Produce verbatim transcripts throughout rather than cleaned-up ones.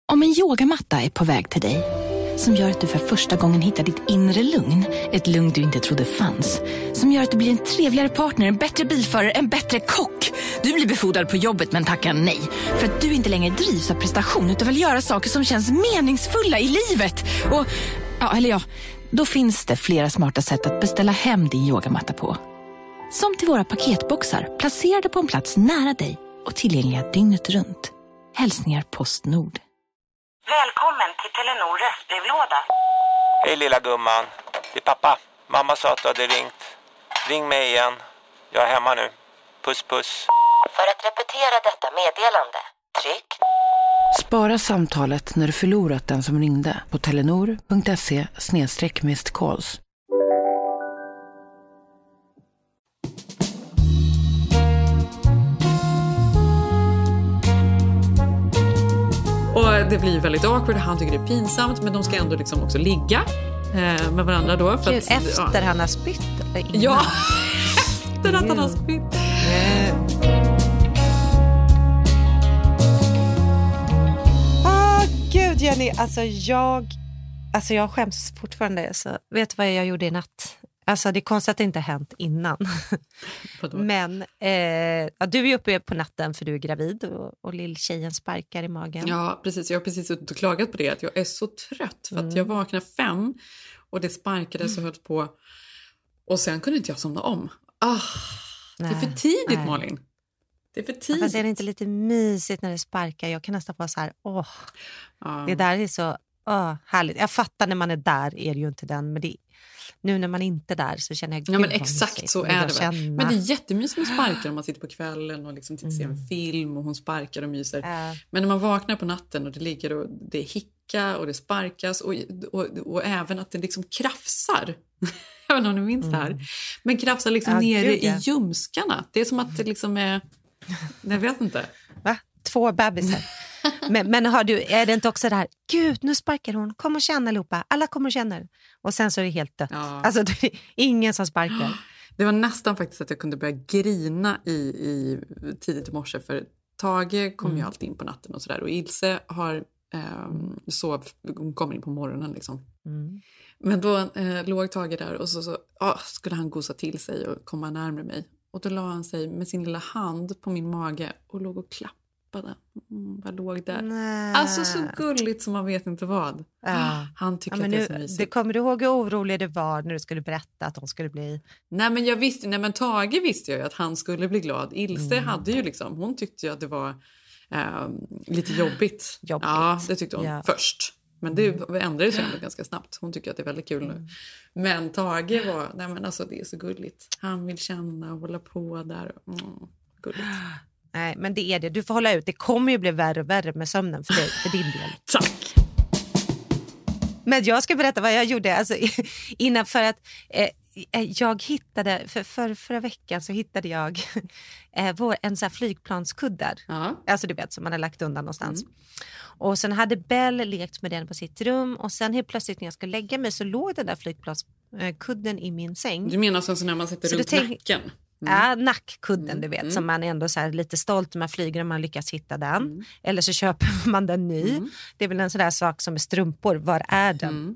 Om en yogamatta är på väg till dig, som gör att du för första gången hittar ditt inre lugn, ett lugn du inte trodde fanns, som gör att du blir en trevligare partner, en bättre bilförare, en bättre kock. Du blir befordrad på jobbet men tackar nej, för att du inte längre drivs av prestation utan vill göra saker som känns meningsfulla i livet. Och, ja, eller ja, då finns det flera smarta sätt att beställa hem din yogamatta på. Som till våra paketboxar, placerade på en plats nära dig och tillgängliga dygnet runt. Hälsningar Postnord. Välkommen till Telenor röstbrevlåda. Hej lilla gumman, det är pappa. Mamma sa att du hade ringt. Ring mig igen. Jag är hemma nu. Puss puss. För att repetera detta meddelande, tryck. Spara samtalet när du förlorat den som ringde på telenor.se snedstreck missed calls. Och det blir väldigt awkward, han tycker det är pinsamt, men de ska ändå liksom också ligga eh, med varandra då. För Gud, att, efter ja. han har spytt eller innan? Ja, efter att han har spytt. Ah, gud Jenny, alltså jag, alltså jag skäms fortfarande. Så vet du vad jag gjorde i natt? Alltså det är konstigt att det inte har hänt innan. Men eh, ja, du är ju uppe på natten för du är gravid och, och lilltjejen sparkar i magen. Ja, precis. Jag har precis ut och klagat på det. Att jag är så trött för att Mm. jag vaknade fem och det sparkade så höll på. Och sen kunde inte jag somna om. Ah, det är för tidigt, nej. Malin. Det är för Ja, tidigt. fast är det inte lite mysigt när det sparkar? Jag kan nästan vara så här, åh, Ja. det där är så åh, härligt. Jag fattar när man är där är det ju inte den, men det, nu när man inte är där så känner jag gud Ja, men vad exakt mysigt. så Och vill är jag det väl. känna. Men det är jättemysigt med sparkar om man sitter på kvällen och liksom tittar, ser en Mm. film och hon sparkar och myser. Äh, Men när man vaknar på natten och det ligger och det är hicka och det sparkas och, och, och även att det liksom krafsar. Jag vet inte om ni minns det här. Mm. Men krafsar liksom Ja, nere gud, ja. i ljumskarna. Det är som att det liksom är... Jag vet inte. va? Två bebisar. men, men har du, är det inte också det här, gud nu sparkar hon, kom och känna allihopa, alla kommer och känner. Och sen så är det helt dött. Ja. Alltså det är ingen som sparkar. Det var nästan faktiskt att jag kunde börja grina i, i tidigt i morse. För Tage kom Mm. ju alltid in på natten och sådär. Och Ilse har um, sov, hon kommer in på morgonen liksom. Mm. Men då eh, låg Tage där och så, så ah, skulle han gosa till sig och komma närmare mig. Och då la han sig med sin lilla hand på min mage och låg och klappade. Mm, vad låg där? Nej. Alltså så gulligt som man vet inte vad. Ja. Han tycker Ja, men att det är nu, så mysigt. det kommer du ihåg hur orolig det var när du skulle berätta att de skulle bli... Nej men jag visste, nej men Tage visste jag ju att han skulle bli glad. Ilse Mm. hade ju liksom, hon tyckte ju att det var eh, lite jobbigt. Jobbigt. Ja, det tyckte hon Ja. först. Men det ändrade sig ändå ganska snabbt. Hon tycker att det är väldigt kul nu. Men Tage var, nej men alltså det är så gulligt. Han vill känna och hålla på där. Mm, gulligt. Nej, men det är det. Du får hålla ut. Det kommer ju bli värre och värre med sömnen för, dig, för din del. Tack! Men jag ska berätta vad jag gjorde alltså, innan för att eh, jag hittade, för, för förra veckan så hittade jag eh, vår, en sån här flygplanskuddar. Ja. Alltså du vet som man har lagt undan någonstans. Mm. Och sen hade Bell lekt med den på sitt rum och sen helt plötsligt när jag skulle lägga mig så låg den där flygplanskudden i min säng. Du menar så när man sätter Så runt du tänk- nacken? Ja, nackkudden Mm. du vet Mm. som man är ändå så här lite stolt när man flyger om man lyckas hitta den. Mm. Eller så köper man den ny. Mm. Det är väl en sån där sak som med strumpor. Var är den? Mm.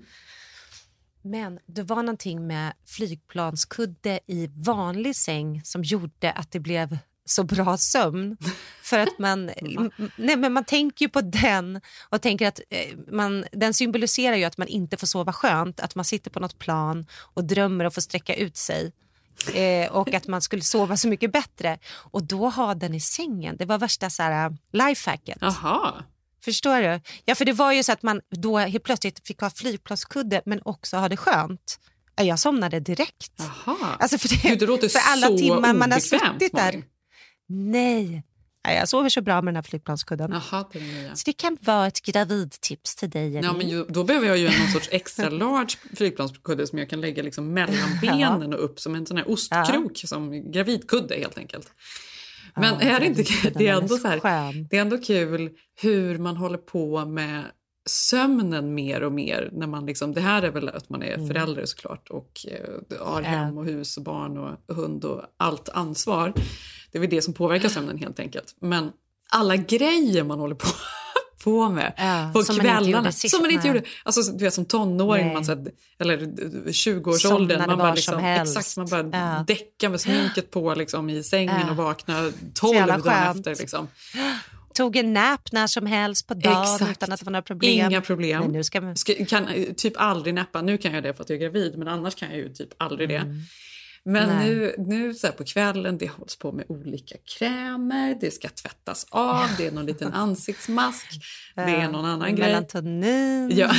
Men det var någonting med flygplanskudde i vanlig säng som gjorde att det blev så bra sömn. För att man, m- nej, men man tänker ju på den och tänker att eh, man, den symboliserar ju att man inte får sova skönt. Att man sitter på något plan och drömmer och får sträcka ut sig. Eh, och att man skulle sova så mycket bättre. Och då ha den i sängen. Det var värsta så här lifehacket. Jaha. Förstår du? Ja, för det var ju så att man då helt plötsligt fick ha flygplanskudde men också ha det skönt. Ja, jag somnade direkt. Jaha. Alltså för, det, Gud, det låter för alla så timmar man har obekvämt, suttit där. Malin. Nej. Ja, jag sover så bra med den här flygplanskudden. Jaha, det är det nya. Så det kan vara ett gravidtips till dig. Ja, men ju, då behöver jag ju någon sorts extra large flygplanskudde som jag kan lägga liksom mellan benen och upp som en sån här ostkrok, som gravidkudde helt enkelt. Men Ja, är det inte gravidkudden, det är den ändå är så här, skön. det är ändå kul hur man håller på med sömnen mer och mer när man liksom, det här är väl att man är Mm. förälder såklart och eh, har Ja. hem och hus och barn och hund och allt ansvar. Det är väl det som påverkar sömnen helt enkelt. Men alla grejer man håller på på med Ja, på som man inte kvällarna. gjorde sist, som man inte nej. gjorde. Alltså du vet som tonåring, man, så här, eller tjugo-årsåldern. Somnade Man var bara liksom, som helst. exakt, man bara Ja. däckar med sminket på liksom, i sängen Ja. och vaknar Så jävla tolv dagar skönt. efter. Liksom. Tog en nap när som helst på dagen Exakt. utan att det var några problem. Inga problem. Men nu ska man... Ska, kan typ aldrig nappa. Nu kan jag det för att jag är gravid, men annars kan jag ju typ aldrig det. Mm. Men Nej. nu, nu så här på kvällen, det hålls på med olika krämer, det ska tvättas av, det är någon liten ansiktsmask, det är någon annan grej. Melatonin. Ja.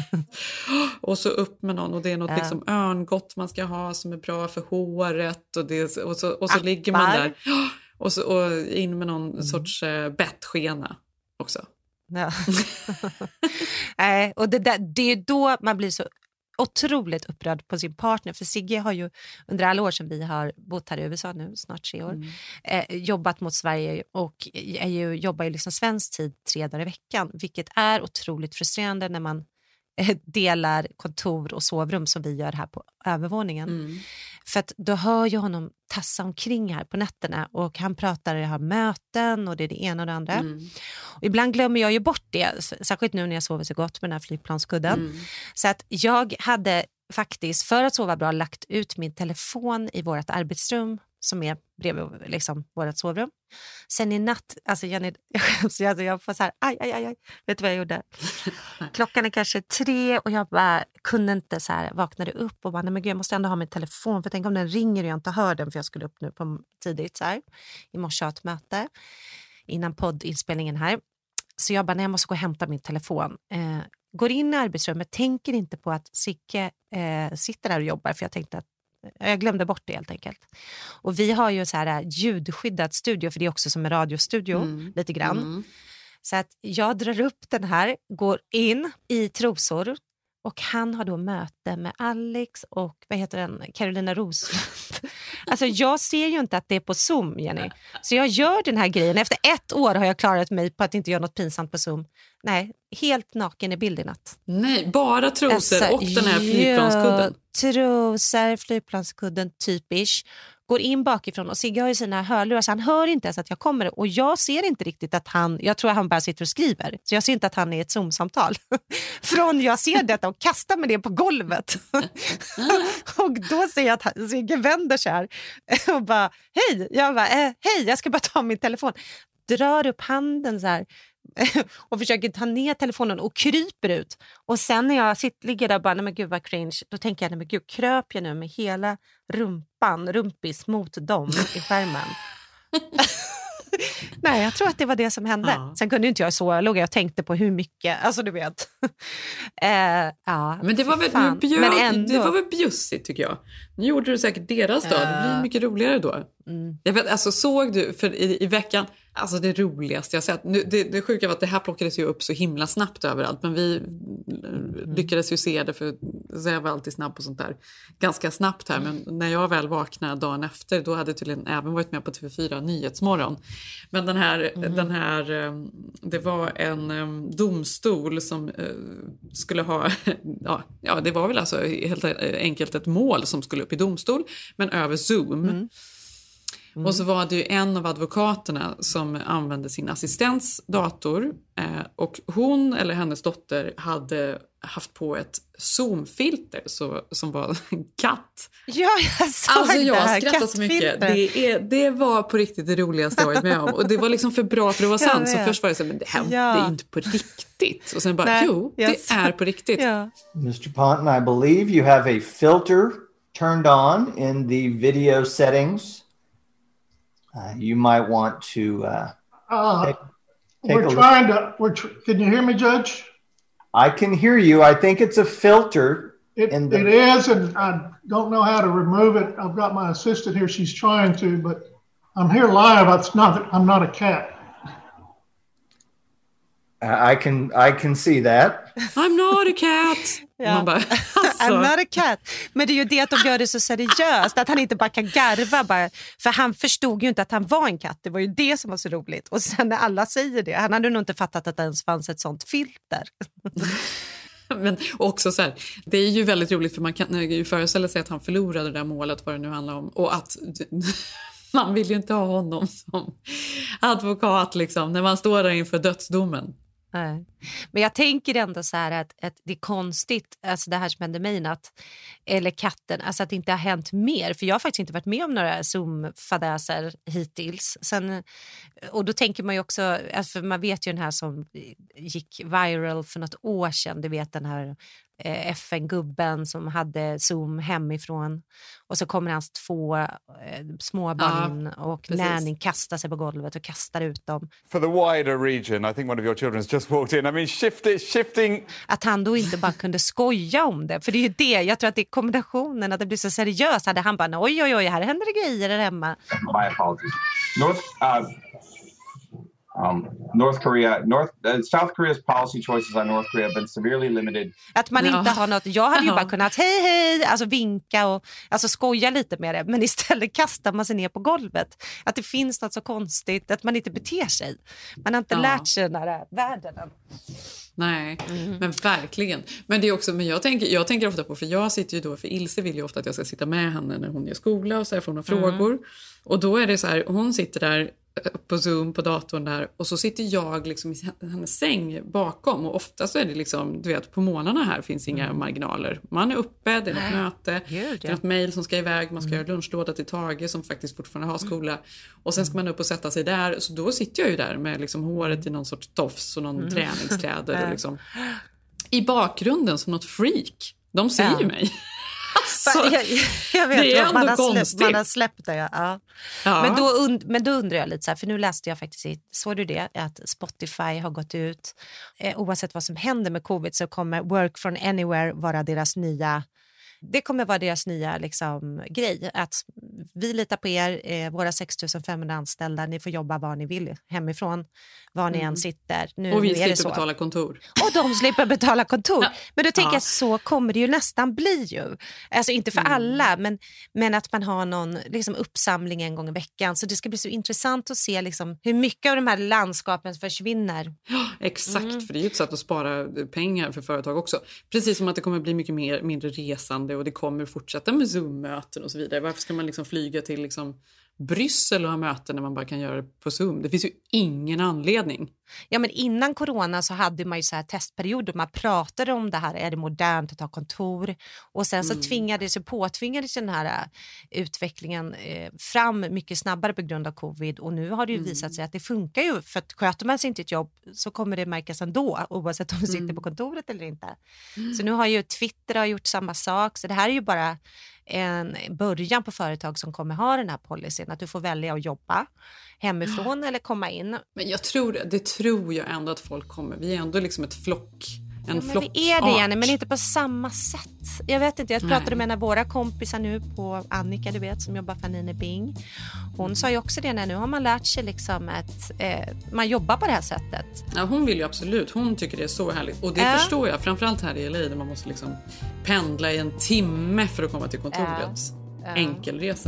Och så upp med någon, och det är något Ja. liksom örngott man ska ha som är bra för håret, och, det, och så, och så ligger man Appar. där och, så, och in med någon sorts eh, bettskena också. Ja. Nej, och det, där, det är då man blir så otroligt upprörd på sin partner. För Sigge har ju under alla år som vi har bott här i U S A nu, snart tre år, Mm. eh, jobbat mot Sverige och är ju, jobbar ju liksom svensk tid tre dagar i veckan. Vilket är otroligt frustrerande när man eh, delar kontor och sovrum som vi gör här på övervåningen. Mm. För att då hör jag honom tassa omkring här på nätterna och han pratar, jag har möten och det är det ena och det andra. Mm. Och ibland glömmer jag ju bort det, särskilt nu när jag sover så gott med den här flygplanskudden. Mm. Så att jag hade faktiskt, för att sova bra, lagt ut min telefon i vårt arbetsrum som är bredvid liksom, vårt sovrum. Sen i natt, alltså Jenny, jag skäms, alltså jag får så här, aj, aj, aj, vet du vad jag gjorde? Klockan är kanske tre och jag bara kunde inte så här, vaknade upp och bara, nej men gud, jag måste ändå ha min telefon, för tänk om den ringer och jag inte hör den, för jag skulle upp nu på tidigt så här, i morse ha ett möte innan poddinspelningen här. Så jag bara, nej jag måste gå och hämta min telefon. Eh, går in i arbetsrummet, tänker inte på att Sigge eh, sitter där och jobbar, för jag tänkte att jag glömde bort det helt enkelt. Och vi har ju så här ljudskyddad studio, för det är också som en radiostudio Mm. lite grann. Mm. Så att jag drar upp den här, går in i trosor och han har då möte med Alex och vad heter den, Carolina Roslund. Alltså jag ser ju inte att det är på Zoom, Jenny. Så jag gör den här grejen. Efter ett år har jag klarat mig på att inte göra något pinsamt på Zoom. Nej, helt naken i bild i natt. Nej, bara trosor Alltså, och den här flygplanskudden. Ja, trosor, flygplanskudden, typisch. Går in bakifrån och Sigge har ju sina hörlurar så han hör inte ens att jag kommer. Och jag ser inte riktigt att han, jag tror att han bara sitter och skriver. Så jag ser inte att han är i ett Zoom-samtal. Från jag ser detta och kastar med det på golvet. Och då ser jag att han, Sigge vänder sig här och bara, hej, jag bara, eh, hej, jag ska bara ta min telefon. Drar upp handen så här och försöker ta ner telefonen och kryper ut. Och sen när jag sitter, ligger där och bara, nej men gud vad cringe, då tänker jag, nej men gud, kröp jag nu med hela rumpan, rumpis mot dem i skärmen. Nej, jag tror att det var det som hände. Ja. Sen kunde inte jag så, jag låg och tänkte på hur mycket, alltså du vet. eh, ja, Men det var väl, fan. bjöd, Men ändå. det var väl bjussigt tycker jag. Nu gjorde du säkert deras dag. Det blir mycket roligare då. Mm. Jag vet, alltså såg du, för i, i veckan, alltså det roligaste jag sett, nu, det, det sjuka var att det här plockades ju upp så himla snabbt överallt, men vi Mm. lyckades ju se det, för så jag var alltid snabb på sånt där ganska snabbt här, men när jag väl vaknade dagen efter, då hade jag tydligen även varit med på T V fyra Nyhetsmorgon. Men den här, Mm. den här um, det var en um, domstol som uh, skulle ha, ja, ja det var väl alltså helt enkelt ett mål som skulle upp i domstol, men över Zoom. Mm. Mm. Och så var det ju en av advokaterna som använde sin assistents dator, eh, och hon eller hennes dotter hade haft på ett Zoom-filter så, som var en katt. Ja, jag såg Alltså det jag här skrattar så mycket. kattfiltret. Det, är, det var på riktigt det roligaste jag varit med om. Och det var liksom för bra för det var Jag sant. Så vet. först var det så, men det här Ja. det är inte på riktigt. Och sen bara, Nej, jo, jag det så- är på riktigt. Ja. Mister Ponton, I believe you have a filter turned on in the video settings. Uh, you might want to uh, Uh, take, take a we're look. trying to, we're, tr- can you hear me, Judge? I can hear you. I think it's a filter. It, In the- it is, and I don't know how to remove it. I've got my assistant here. She's trying to, but I'm here live. It's not, I'm not a cat. Uh, I can I can see that. I'm not a cat. Ja. Man bara, alltså. I'm not a cat. Men det är ju det att de gör det så seriöst, att han inte bara kan garva bara, för han förstod ju inte att han var en katt. Det var ju det som var så roligt. Och sen när alla säger det, han hade nog inte fattat att det ens fanns ett sånt filter. Men också så här, det är ju väldigt roligt för man kan ju föreställa sig att han förlorade det där målet, vad det nu handlar om, och att man vill ju inte ha honom som advokat liksom, när man står där inför dödsdomen. Nej. Men jag tänker ändå så här att, att det är konstigt, alltså det här som hände mig i natt, eller katten, alltså att det inte har hänt mer. För jag har faktiskt inte varit med om några Zoom-fadäser hittills. Sen, och då tänker man ju också, alltså man vet ju den här som gick viral för något år sedan, du vet den här eh, F N-gubben som hade Zoom hemifrån. Och så kommer hans två eh, småbarn in och nanny kastar sig på golvet och kastar ut dem. For the wider region, I think one of your children has just walked in. I mean, shift, shifting... Att han då inte bara kunde skoja om det. För det är ju det, jag tror att det är kombinationen, att det blir så seriöst. Hade han bara, oj oj oj, här händer det grejer där hemma. My apologies. North, uh, um, North Korea, North, uh, South Korea's policy choices on North Korea have been severely limited. Att man ja. inte har något, jag hade ju bara kunnat hej hej, alltså vinka och alltså skoja lite med det. Men istället kastar man sig ner på golvet. Att det finns något så konstigt, att man inte beter sig. Man har inte ja. lärt sig den här världen än. Nej, mm. men verkligen. Men det är också, men jag tänker, jag tänker ofta på, för jag sitter ju då, för Ilse vill ju ofta att jag ska sitta med henne när hon gör skola och så här får hon några mm. frågor. Och då är det så här, hon sitter där på Zoom på datorn där och så sitter jag liksom i hennes säng bakom och ofta så är det liksom, du vet, på månaderna här finns inga mm. marginaler. Man är uppe, det är något möte, Gud, det är något mejl som ska iväg, man ska mm. göra lunchlåda till Tage som faktiskt fortfarande har skola och sen ska man upp och sätta sig där, så då sitter jag ju där med liksom håret i någon sorts tofs och någon mm. träningskläder och liksom i bakgrunden som något freak. De ser ja. ju mig. Så, jag, jag vet, det är man, ändå har konstigt. Släppt, man har släppt det, ja. ja. ja. Men, då und, men då undrar jag lite så här, för nu läste jag faktiskt, såg du det, att Spotify har gått ut. Eh, oavsett vad som händer med covid så kommer Work from Anywhere vara deras nya, det kommer vara deras nya liksom, grej. Att vi litar på er, eh, våra sex tusen femhundra anställda, ni får jobba var ni vill hemifrån, var ni mm. än sitter. Nu, och vi nu slipper betala kontor. Och de slipper betala kontor. Ja. Men då tänker ja. jag, så kommer det ju nästan bli ju. Alltså inte för mm. alla, men, men att man har någon liksom, uppsamling en gång i veckan. Så det ska bli så intressant att se liksom, hur mycket av de här landskapen försvinner. Ja, exakt, mm. för det är ju ett sätt att spara pengar för företag också. Precis som att det kommer bli mycket mer, mindre resande och det kommer fortsätta med Zoom-möten och så vidare. Varför ska man liksom flyga till liksom Bryssel och ha möten när man bara kan göra det på Zoom? Det finns ju ingen anledning. Ja, men innan corona så hade man ju så här testperioder. Man pratade om det här, är det modernt att ha kontor? Och sen så mm. tvingades och påtvingades den här uh, utvecklingen uh, fram mycket snabbare på grund av covid. Och nu har det ju mm. visat sig att det funkar ju. För att sköter man sig inte ett jobb så kommer det märkas ändå, oavsett om du sitter mm. på kontoret eller inte. Mm. Så nu har ju Twitter har gjort samma sak. Så det här är ju bara en början på företag som kommer ha den här policyn, att du får välja att jobba hemifrån eller komma in. Men jag tror det, det tror jag ändå att folk kommer. Vi är ändå liksom ett flock. En ja, men vi är det, Jenny, men inte på samma sätt. Jag vet inte, jag pratade Nej. med en av våra kompisar nu på Annika, du vet, som jobbar för Nine Bing. Hon sa ju också det, när nu har man lärt sig liksom att eh, man jobbar på det här sättet. Ja, hon vill ju absolut, hon tycker det är så härligt. Och det äh. förstår jag, framförallt här i L A där man måste liksom pendla i en timme för att komma till kontoret. Äh. Äh. Enkelresa.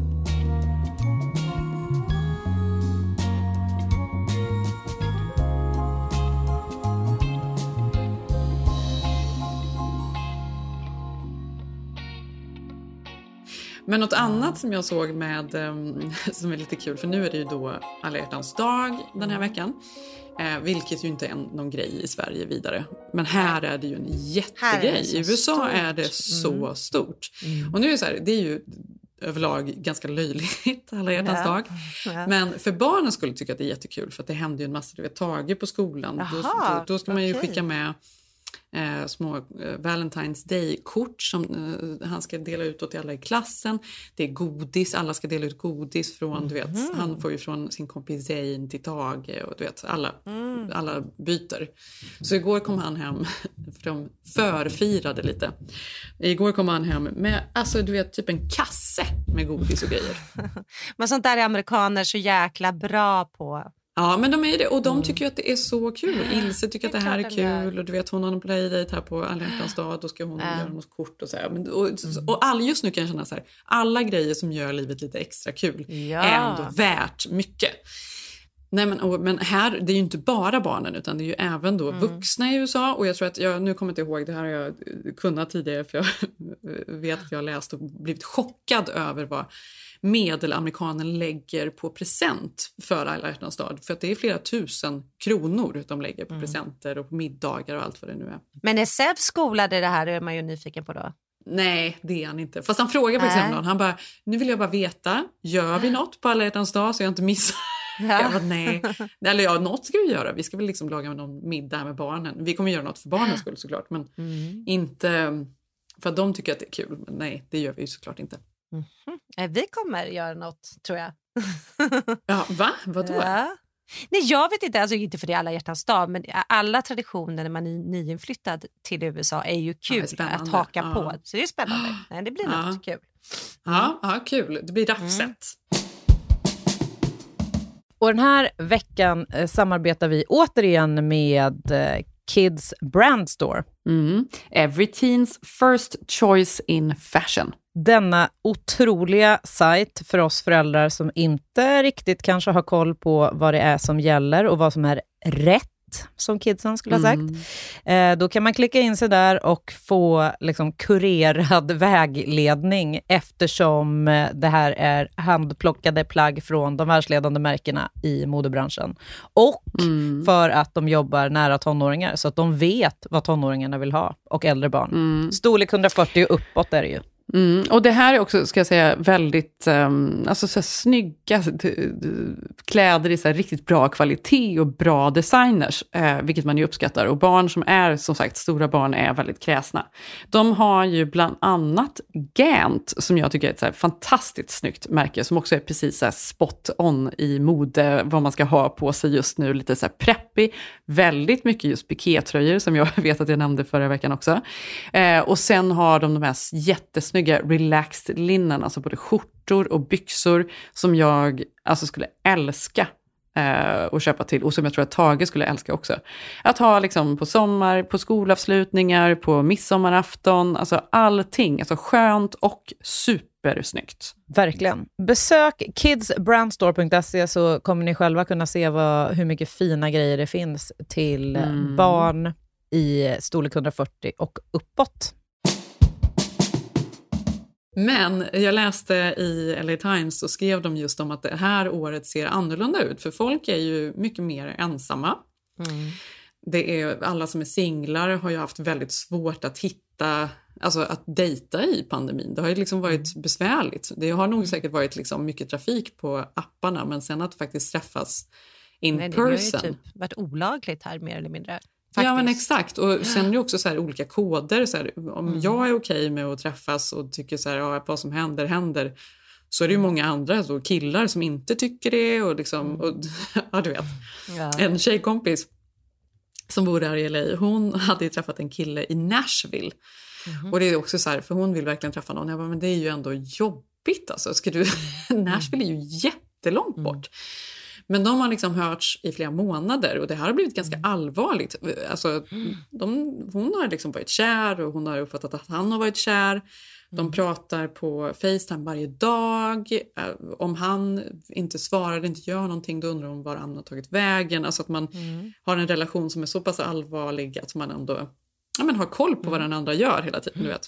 Men något annat som jag såg med, um, som är lite kul, för nu är det ju då alla hjärtans dag den här veckan. Eh, vilket ju inte är en, någon grej i Sverige vidare. Men här är det ju en jättegrej. I U S A stort. är det så mm. stort. Mm. Och nu är det så här, det är ju överlag ganska löjligt alla hjärtans ja. dag. Ja. Men för barnen skulle tycka att det är jättekul, för att det händer ju en massa, du vet, Tage på skolan. Då, då, då ska man ju okay. skicka med Eh, små eh, Valentine's Day-kort som eh, han ska dela ut till alla i klassen. Det är godis, alla ska dela ut godis från, mm. du vet, han får ju från sin kompis Zain till Tage och du vet, alla, mm. alla byter. Så igår kom han hem, för de förfirade lite. Igår kom han hem med, alltså du vet, typ en kasse med godis och grejer. Men sånt där är amerikaner så jäkla bra på. Ja, men de är det. Och de tycker ju att det är så kul. Ilse tycker att det här är kul. Och du vet, hon har en playdate här på alla hjärtans dag. Då ska hon äh. göra något kort och så här. Men, och, och all, just nu kan jag känna så här, alla grejer som gör livet lite extra kul ja. är ändå värt mycket. Nej, men, och, men här, det är ju inte bara barnen utan det är ju även då mm. vuxna i U S A. Och jag tror att, jag, nu kommer jag inte ihåg, det här har jag kunnat tidigare för jag vet att jag har läst och blivit chockad över vad medelamerikanen lägger på present för alla hjärtans dag. För att det är flera tusen kronor de lägger på mm. presenter och på middagar och allt vad det nu är. Men är Sev skolad i det här, är man ju nyfiken på då? Nej, det är han inte. Fast han frågar för exempel, han bara, nu vill jag bara veta, gör vi något på alla hjärtans dag så jag inte missar? Ja. Jag bara, nej. Eller ja, något ska vi göra. Vi ska väl liksom laga någon middag med barnen. Vi kommer göra något för barnens skull såklart. Men mm. inte för att de tycker att det är kul. Men nej, det gör vi ju såklart inte. Mm. Vi kommer göra något, tror jag. Ja, va? Vadå? Ja. Nej, jag vet inte, alltså inte för det alla hjärtans dag, men alla traditioner när man är nyinflyttad till U S A är ju kul ja, är att haka ja. på. Så det är spännande. Nej, det blir ja. något kul. Ja, ja, kul. Det blir raffset. Mm. Och den här veckan eh, samarbetar vi återigen med eh, Kids Brand Store. Mm. Every teens first choice in fashion. Denna otroliga sajt för oss föräldrar som inte riktigt kanske har koll på vad det är som gäller och vad som är rätt, som kidsen skulle ha sagt. Mm. Eh, då kan man klicka in sig där och få liksom kurerad vägledning eftersom det här är handplockade plagg från de världsledande märkena i modebranschen. Och mm. för att de jobbar nära tonåringar så att de vet vad tonåringarna vill ha och äldre barn. Mm. Storlek hundrafyrtio och uppåt är det ju. Mm, och det här är också, ska jag säga, väldigt um, alltså så här, snygga kläder i så här, riktigt bra kvalitet och bra designers, eh, vilket man ju uppskattar. Och barn som är, som sagt, stora barn är väldigt kräsna. De har ju bland annat Gant, som jag tycker är ett så här, fantastiskt snyggt märke, som också är precis så här, spot on i mode, vad man ska ha på sig just nu, lite så här preppy, väldigt mycket just pikétröjor, som jag vet att jag nämnde förra veckan också. Eh, och sen har de de här jättesnygga relaxed linnen, alltså både skjortor och byxor som jag alltså skulle älska eh, att köpa till och som jag tror att Tage skulle älska också. Att ha liksom på sommar, på skolavslutningar, på midsommarafton, alltså allting, alltså skönt och supersnyggt. Verkligen. Besök kids brand store punkt se så kommer ni själva kunna se vad, hur mycket fina grejer det finns till mm. barn i storlek hundrafyrtio och uppåt. Men jag läste i L A Times så skrev de just om att det här året ser annorlunda ut. För folk är ju mycket mer ensamma. Mm. Det är, alla som är singlar har ju haft väldigt svårt att hitta, alltså att dejta i pandemin. Det har ju liksom varit besvärligt. Det har nog säkert varit liksom mycket trafik på apparna, men sen att faktiskt träffas in Nej, person. Det har ju typ varit olagligt här mer eller mindre. Faktiskt. Ja men exakt, och sen är det också så här olika koder, så här, om mm. jag är okej med att träffas och tycker så här, ja, vad som händer händer, så är det ju många andra så killar som inte tycker det och liksom, och, ja du vet, ja. En tjejkompis som bor där i L A, hon hade ju träffat en kille i Nashville mm. och det är också så här, för hon vill verkligen träffa någon, jag bara, men det är ju ändå jobbigt alltså, ska du, Nashville är ju jättelångt bort. Mm. Men de har liksom hörts i flera månader och det här har blivit ganska mm. allvarligt. Alltså, de, hon har liksom varit kär och hon har uppfattat att han har varit kär. De mm. pratar på FaceTime varje dag. Om han inte svarar, inte gör någonting, då undrar hon var han har tagit vägen. Alltså att man mm. har en relation som är så pass allvarlig att man ändå ja, men har koll på mm. vad den andra gör hela tiden, du vet.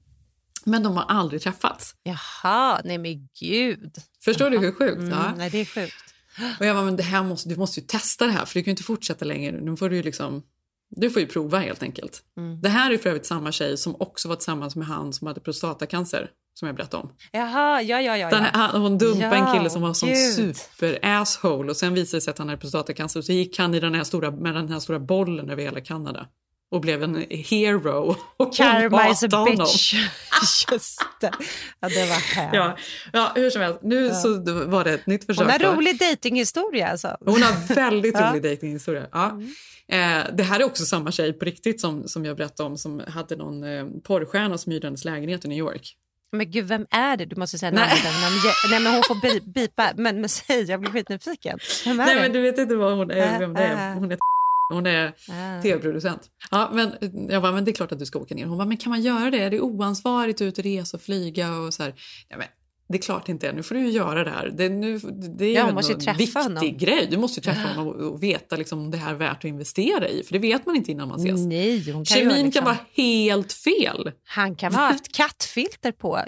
Men de har aldrig träffats. Jaha, nej men gud. Förstår Jaha. du hur sjukt? Mm, ja. Nej, det är sjukt. Och jag bara, men det här måste, du måste ju testa det här, för du kan ju inte fortsätta längre. Nu får du ju liksom, du får ju prova helt enkelt. Mm. Det här är för övrigt samma tjej som också var tillsammans med han som hade prostatacancer, som jag berättade om. Jaha, ja, ja, ja. Den här, hon dumpade ja, en kille som var som Gud. super asshole och sen visade det sig att han hade prostatacancer och så gick han i den här stora, med den här stora bollen över hela Kanada. Och blev en hero. Och Karma is a bitch. Just det. Ja, det var här. Ja, ja, hur som helst. Nu ja. så var det ett nytt försök. Hon har rolig datinghistoria alltså. Hon har väldigt ja. rolig datinghistoria. Ja. Mm. Eh, det här är också samma tjej på riktigt som, som jag berättade om. Som hade någon eh, porrstjärna som hyrde hennes lägenhet i New York. Men gud, vem är det? Du måste säga nej. namnet. Nej, men hon får bi- bipa. Men, men säg, jag blir skitnyfiken. Vem är nej, det? men du vet inte vad hon är. Vem det är. Hon är Hon är ah. tv-producent. Ja, men jag bara, men det är klart att du ska åka ner. Hon bara, men kan man göra det? Är det oansvarigt ut och resa och flyga och så här? Ja, men det är klart inte, nu får du ju göra det här. Det, nu, det är jag ju måste en träffa viktig honom. grej. Du måste ju träffa honom och, och veta liksom, om det här är värt att investera i. För det vet man inte innan man ses. Nej, hon kan Kemin liksom, kan vara helt fel. Han kan ha haft kattfilter på.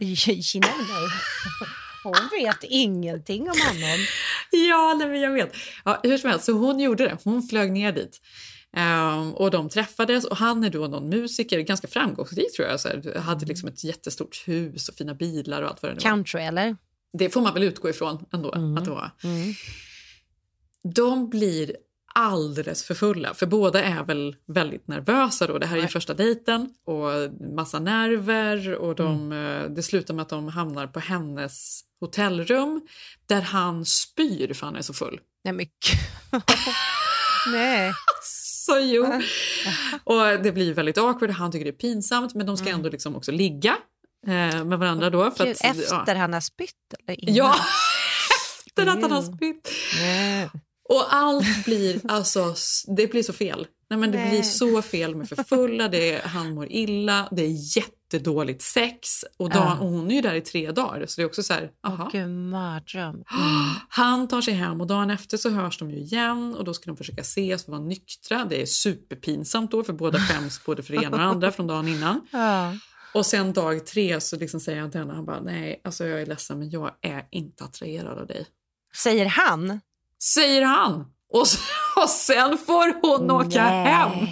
Hon vet ingenting om honom. Ja, nej, men jag vet. Ja, hur som helst, så hon gjorde det. Hon flög ner dit. Um, och de träffades och han är då någon musiker, ganska framgångsrik tror jag. Så här, hade liksom ett jättestort hus och fina bilar och allt vad det var. Country, eller? Det får man väl utgå ifrån ändå. Mm. Att det var. Mm. De blir alldeles för fulla, för båda är väl väldigt nervösa då. Det här är ju första dejten och massa nerver och de, mm. det slutar med att de hamnar på hennes hotellrum där han spyr för han är så full. Nej, mycket. Nej. Så jo. Och det blir väldigt awkward, han tycker det är pinsamt, men de ska ändå liksom också ligga eh, med varandra då. För Gud, att, efter ja. han har spytt? Eller innan? Ja, efter att han har spytt. Nej. Och allt blir, alltså, det blir så fel. Nej, men det Nej. blir så fel med för fulla, det är, han mår illa, det är jättedåligt sex. Och, dag, Ja. och hon är ju där i tre dagar, så det är också så här, aha. Åh, gud, mardröm. Mm. Han tar sig hem och dagen efter så hörs de ju igen och då ska de försöka ses och vara nyktra. Det är superpinsamt då för båda skäms både för det ena och det andra från dagen innan. Ja. Och sen dag tre så liksom säger han till henne, han bara, nej, alltså jag är ledsen men jag är inte attraherad av dig. Säger han? Säger han! Och, så, och sen får hon åka Nej. hem.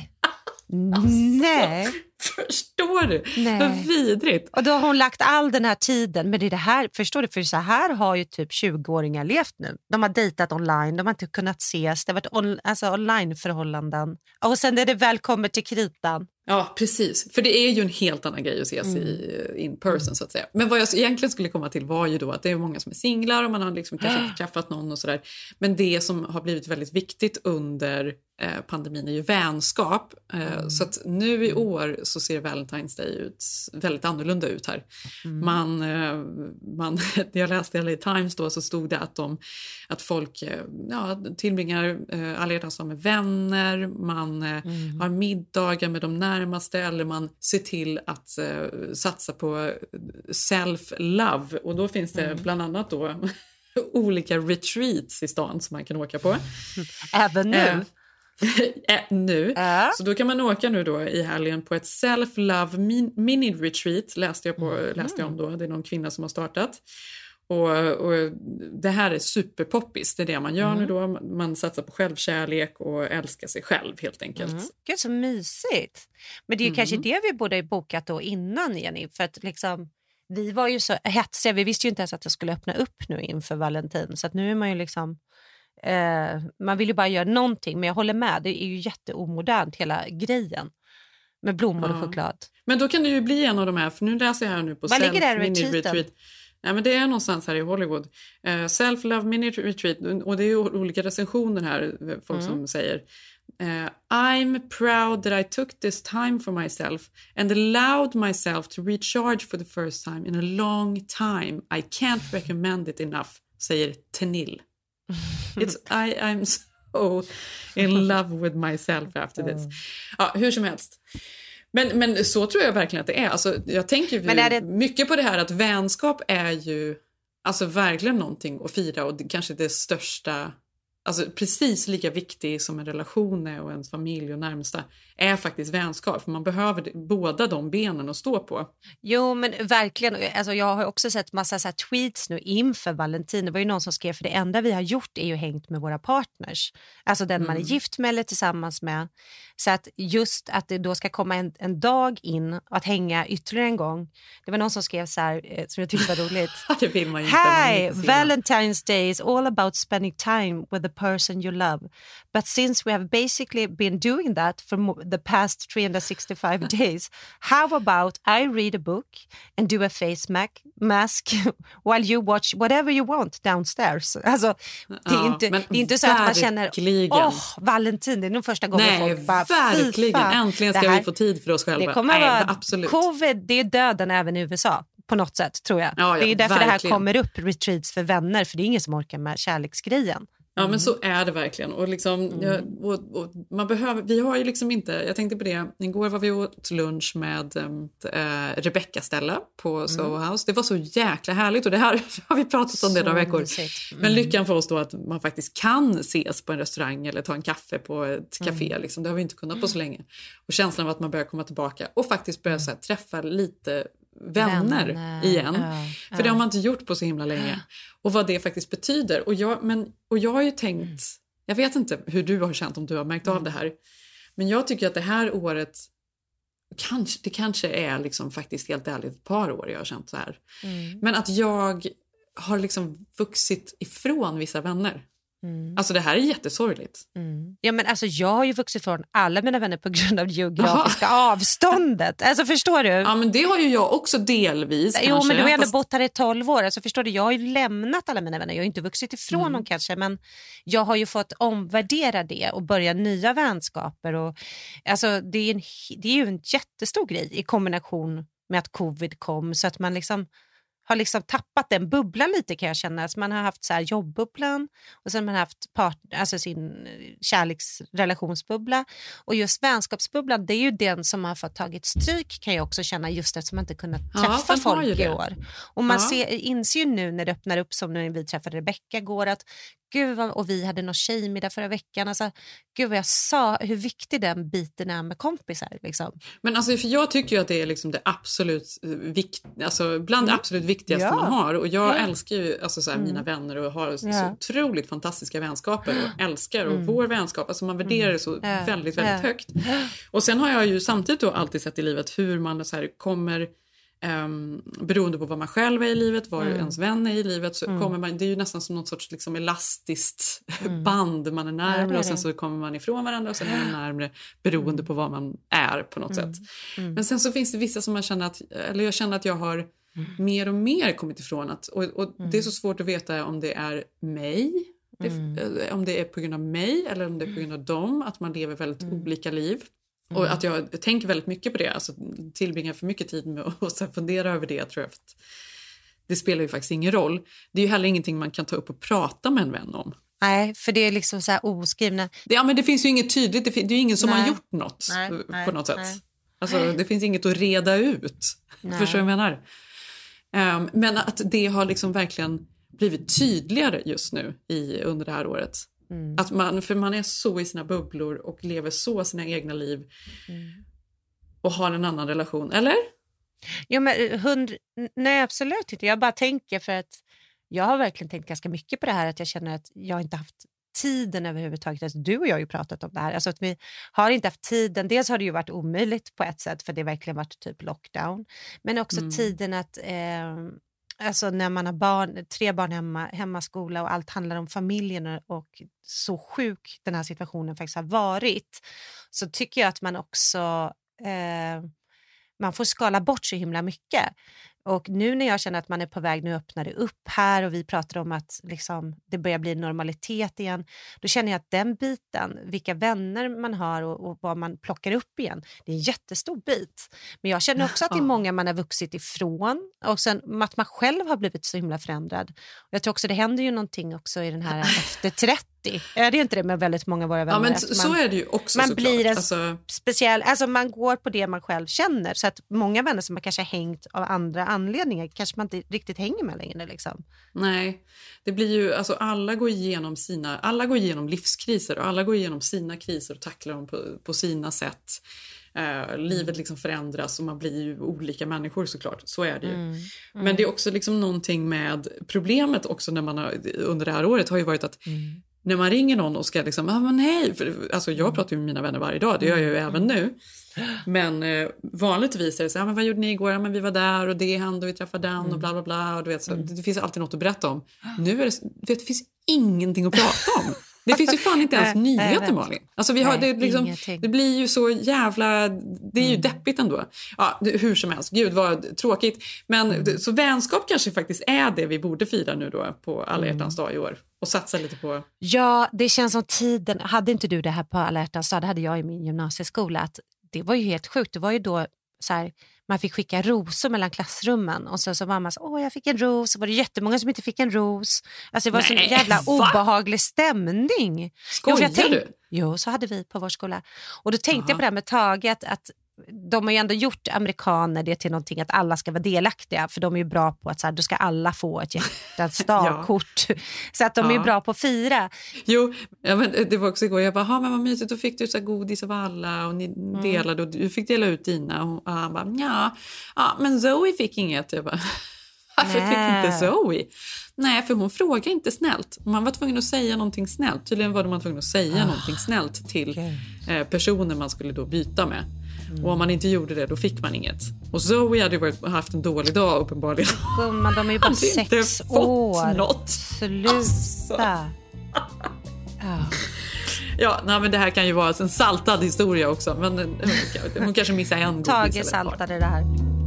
Nej. Förstår du? Nej. Vad vidrigt. Och då har hon lagt all den här tiden. Men det är det här, förstår du? För så här har ju typ tjugo-åringar levt nu. De har dejtat online, de har inte kunnat ses. Det har varit on, alltså online-förhållanden. Och sen är det välkommen till kritan. Ja, precis. För det är ju en helt annan grej att ses mm. i in person så att säga. Men vad jag egentligen skulle komma till var ju då att det är många som är singlar och man har liksom kanske inte träffat någon och sådär. Men det som har blivit väldigt viktigt under eh, pandemin är ju vänskap. Eh, mm. Så att nu i år så ser Valentine's Day ut väldigt annorlunda ut här. Mm. Man, eh, man, jag läste i L A Times då så stod det att, de, att folk eh, ja, tillbringar eh, alla hjärtans med vänner, man eh, mm. har middagar med de närmaste eller man ser till att eh, satsa på self-love och då finns det mm. bland annat då olika retreats i stan som man kan åka på. Även nu? Eh, äh, nu. Äh. Så då kan man åka nu då i helgen på ett self-love min- mini-retreat läste jag, på, mm. läste jag om då. Det är någon kvinna som har startat. Och, och det här är superpoppis, det är det man gör mm. nu då. Man satsar på självkärlek och älskar sig själv helt enkelt. Mm. Gud, så mysigt. Men det är ju mm. kanske det vi borde ha bokat då innan, Jenny. För att liksom, vi var ju så hetsiga, vi visste ju inte ens att det skulle öppna upp nu inför Valentin. Så att nu är man ju liksom, eh, man vill ju bara göra någonting. Men jag håller med, det är ju jätteomodernt hela grejen. Med blommor och ja. choklad. Men då kan det ju bli en av de här, för nu läser jag här nu på Vad self ligger där i mini retreaten? retreat. Ja, men det är någonstans här i Hollywood. Uh, self-love mini retreat. Och det är ju olika recensioner här. Folk mm. som säger. Uh, I'm proud that I took this time for myself. And allowed myself to recharge for the first time in a long time. I can't recommend it enough. Säger Tenille. It's, I, I'm so in love with myself after this. Mm. Ja, hur som helst. Men, men så tror jag verkligen att det är. Alltså, jag tänker men är det... mycket på det här att vänskap är ju alltså, verkligen någonting att fira och det, kanske det största, alltså precis lika viktigt som en relation är och ens familj och närmsta är faktiskt vänskap. För man behöver det, båda de benen att stå på. Jo, men verkligen. Alltså, jag har också sett massa så här tweets nu inför Valentin. Det var ju någon som skrev, för det enda vi har gjort är ju hängt med våra partners. Alltså den mm. man är gift med eller tillsammans med. Så att just att det då ska komma en, en dag in att hänga ytterligare en gång. Det var någon som skrev så här, som jag tyckte var roligt. Det vill man ju inte. Hi, Valentine's Day is all about spending time with the person you love. But since we have basically been doing that for mo- the past three hundred sixty-five days, how about I read a book and do a face mac- mask while you watch whatever you want downstairs. Alltså, det är, ja, inte, det är inte så att man känner, åh, oh, Valentin, det är nog första gången Nej, folk bara, verkligen, äntligen ska här, vi få tid för oss själva. Det kommer Nej, vara, absolut. Covid, det är döden även i U S A. På något sätt, tror jag. Ja, ja, det är därför verkligen. Det här kommer upp, retreats för vänner. För det är ingen som orkar med kärleksgrejen. Ja, men så är det verkligen. Och liksom, Mm. jag, och, och man behöver, vi har ju liksom inte, jag tänkte på det, igår var vi åt lunch med äh, Rebecca Stella på Soho House. Det var så jäkla härligt och det här har vi pratat om det några veckor. Mm. Men lyckan för oss då att man faktiskt kan ses på en restaurang eller ta en kaffe på ett café. Mm. Liksom. Det har vi inte kunnat på så länge. Och känslan av att man börjar komma tillbaka och faktiskt börja så här, träffa lite vänner, vänner. igen. Ja, för ja. Det har man inte gjort på så himla länge. Och vad det faktiskt betyder. Och jag, men, och jag har ju tänkt, mm. jag vet inte hur du har känt, om du har märkt mm. av det här. Men jag tycker att det här året, kanske, det kanske är liksom faktiskt helt ärligt ett par år jag har känt så här. Mm. Men att jag har liksom vuxit ifrån vissa vänner. Mm. Alltså det här är jättesorgligt. Mm. Ja, men alltså jag har ju vuxit från alla mina vänner på grund av geografiska Aha. avståndet. Alltså förstår du? Ja, men det har ju jag också delvis. Jo, kanske. men du har ändå Fast... bott här i tolv år. Alltså förstår du, jag har ju lämnat alla mina vänner. Jag har inte vuxit ifrån mm. dem kanske, men jag har ju fått omvärdera det och börja nya vänskaper. Och, alltså det är, en, det är ju en jättestor grej i kombination med att covid kom, så att man liksom har liksom tappat den bubblan lite, kan jag känna. Alltså man har haft så här jobbbubblan och sen har man haft part, alltså sin kärleksrelationsbubbla. Och just vänskapsbubblan, det är ju den som har fått tagit stryk, kan jag också känna, just eftersom man inte kunnat träffa ja, folk i år. Och man ja. ser, inser ju nu när det öppnar upp, som när vi träffade Rebecca igår, att gud vad, och vi hade någon tjejmiddag förra veckan. Alltså, gud vad jag sa hur viktig den biten är med kompisar. Liksom. Men alltså, för jag tycker ju att det är liksom det absolut vikt, alltså bland det absolut viktigaste ja. man har. Och jag ja. älskar ju alltså, så här, mm. mina vänner och har så, ja. så otroligt fantastiska vänskaper och älskar och mm. vår vänskap. Alltså man värderar det så ja. väldigt, väldigt ja. högt. Och sen har jag ju samtidigt då alltid sett i livet hur man så här, kommer... Um, beroende på vad man själv är i livet, vad mm. ens vän är i livet, så mm. kommer man, det är ju nästan som något sorts liksom elastiskt mm. band, man är närmare ja, och sen så kommer man ifrån varandra och sen är man närmare beroende mm. på vad man är på något mm. sätt. Mm. Men sen så finns det vissa som man känner att, eller jag känner att jag har mm. mer och mer kommit ifrån att, och, och mm. det är så svårt att veta om det är mig, mm. det, om det är på grund av mig eller om det är på grund av dem, att man lever väldigt mm. olika liv. Och mm. att jag tänker väldigt mycket på det. Alltså tillbringar för mycket tid med att så fundera över det, tror jag. För att det spelar ju faktiskt ingen roll. Det är ju heller ingenting man kan ta upp och prata med en vän om. Nej, för det är liksom så här oskrivna. Det, ja, men det finns ju inget tydligt. Det, det är ju ingen som nej. har gjort något nej, på nej, något sätt. Nej. Alltså det finns inget att reda ut. Förstår jag menar? Um, men att det har liksom verkligen blivit tydligare just nu i, under det här året. Mm. Att man, för man är så i sina bubblor och lever så sina egna liv mm. och har en annan relation, eller? Ja, men hund, nej absolut inte. Jag bara tänker, för att jag har verkligen tänkt ganska mycket på det här, att jag känner att jag inte haft tiden överhuvudtaget. Alltså, du och jag har ju pratat om det här. Alltså att vi har inte haft tiden. Dels har det ju varit omöjligt på ett sätt, för det har verkligen varit typ lockdown. Men också mm. tiden att... Eh, Alltså när man har barn, tre barn hemma, hemmaskola och allt handlar om familjen och så sjuk den här situationen faktiskt har varit, så tycker jag att man också eh, man får skala bort så himla mycket. Och nu när jag känner att man är på väg, nu öppnar det upp här och vi pratar om att liksom, det börjar bli normalitet igen, då känner jag att den biten, vilka vänner man har och, och vad man plockar upp igen, det är en jättestor bit. Men jag känner också att det är många man har vuxit ifrån, och sen att man själv har blivit så himla förändrad. Och jag tror också det händer ju någonting också i den här efter trettio. Är det inte det med väldigt många av våra vänner? Ja, men man, så är det ju också. Man blir en alltså... speciell, alltså man går på det man själv känner, så att många vänner som man kanske har hängt av andra anledningar kanske man inte riktigt hänger med längre liksom. Nej, det blir ju, alltså alla går igenom sina, alla går igenom livskriser och alla går igenom sina kriser och tacklar dem på, på sina sätt. Uh, livet liksom förändras och man blir ju olika människor, såklart, så är det ju. Mm. Mm. Men det är också liksom någonting med problemet också när man har, under det här året har ju varit att mm. när man ringer någon och ska liksom, ah, men hej, för, alltså jag pratar ju med mina vänner varje dag, det gör jag ju mm. även nu. Men eh, vanligtvis är det så här, ah, men vad gjorde ni igår? Ja, men vi var där och det hände och vi träffade den mm. och bla bla bla. Och du vet, så, mm. det finns alltid något att berätta om. Nu är det, vet, det finns ingenting att prata om. Det finns ju fan inte ens nyheter, Malin. Alltså vi har, Nej, det, liksom, det blir ju så jävla, det är ju mm. deppigt ändå. Ja, det, hur som helst, gud vad tråkigt. Men mm. så vänskap kanske faktiskt är det vi borde fira nu då på alla hjärtans dag i år. Och satsa lite på... Ja, det känns som tiden, hade inte du det här på alla hjärtans dag, det hade jag i min gymnasieskola, att det var ju helt sjukt. Det var ju då så här, man fick skicka rosor mellan klassrummen. Och så, så mamma sa, åh jag fick en ros. Så var det jättemånga som inte fick en ros. Alltså det var Nej, så jävla va? obehaglig stämning. Skojar jo, tänk, du? Jo, så hade vi på vår skola. Och då tänkte Aha. jag på det här med Tage, att, att de har ju ändå gjort amerikaner det till någonting att alla ska vara delaktiga, för de är ju bra på att så här, då ska alla få ett hjärtats dagkort. ja. Så att de ja. är bra på att fira. Jo, ja, men det var också igår, jag bara, ha men vad mysigt, då fick du så här godis av alla och ni mm. delade och du fick dela ut dina och han bara, ja, ja men Zoe fick inget. Jag bara, varför fick inte Zoe? Nej, för hon frågade inte snällt. Man var tvungen att säga någonting snällt. Tydligen var man tvungen att säga ah. någonting snällt till okay. eh, personer man skulle då byta med. Mm. Och om man inte gjorde det, då fick man inget. Och Zoe hade ju varit, haft en dålig dag uppenbarligen. Gumman, de är ju bara sex inte år. Något. Sluta. Alltså. oh. Ja, nej, men det här kan ju vara en saltad historia också. Men hon, hon kanske missar en godis. Tage saltade det här.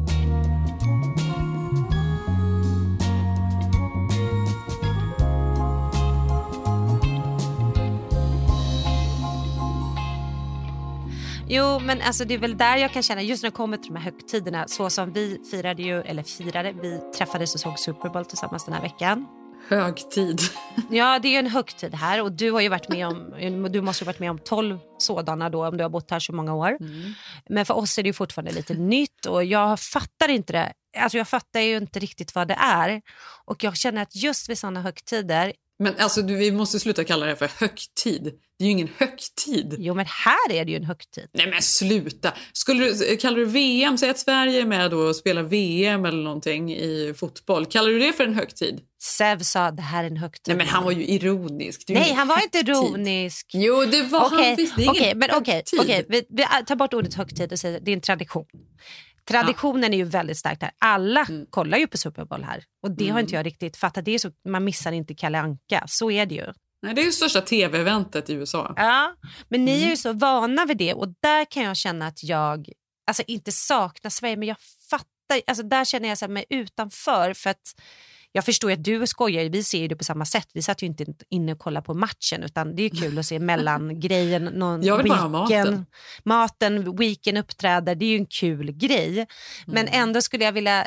Jo, men alltså det är väl där jag kan känna, just när det kommer till de här högtiderna, så som vi firade ju, eller firade, vi träffades och såg Super Bowl tillsammans den här veckan. Högtid. Ja, det är ju en högtid här och du har ju varit med om, du måste ju varit med om tolv sådana då, om du har bott här så många år. Mm. Men för oss är det ju fortfarande lite nytt och jag fattar inte det. Alltså jag fattar ju inte riktigt vad det är. Och jag känner att just vid sådana högtider. Men alltså du, vi måste sluta kalla det för högtid. Det är ju ingen högtid. Jo, men här är det ju en högtid. Nej men sluta. Skulle du, kallar du V M, säg att Sverige är med då och spelar V M eller någonting i fotboll. Kallar du det för en högtid? Sev sa det här är en högtid. Nej men han var ju ironisk. Nej, han var högtid. Inte ironisk. Jo, det var okay. han visst. Det är okay, ingen men okej, högtid. okay. vi, vi tar bort ordet högtid och säger det är en tradition. Traditionen ja. är ju väldigt starkt här. Alla mm. kollar ju på Super Bowl här. Och det mm. har inte jag riktigt fattat. Det är så, man missar inte Kalle Anka. Så är det ju. Nej, det är ju största tv-eventet i U S A. Ja, men mm. ni är ju så vana vid det. Och där kan jag känna att jag alltså inte saknar Sverige. Men jag fattar, alltså där känner jag så här, mig utanför. För att jag förstår ju att du skojar. Vi ser ju det på samma sätt. Vi satt ju inte inne och kollade på matchen. Utan det är kul att se mellan grejen. Någon jag vill weekend, bara ha maten. Maten, weekend uppträder. Det är ju en kul grej. Mm. Men ändå skulle jag vilja...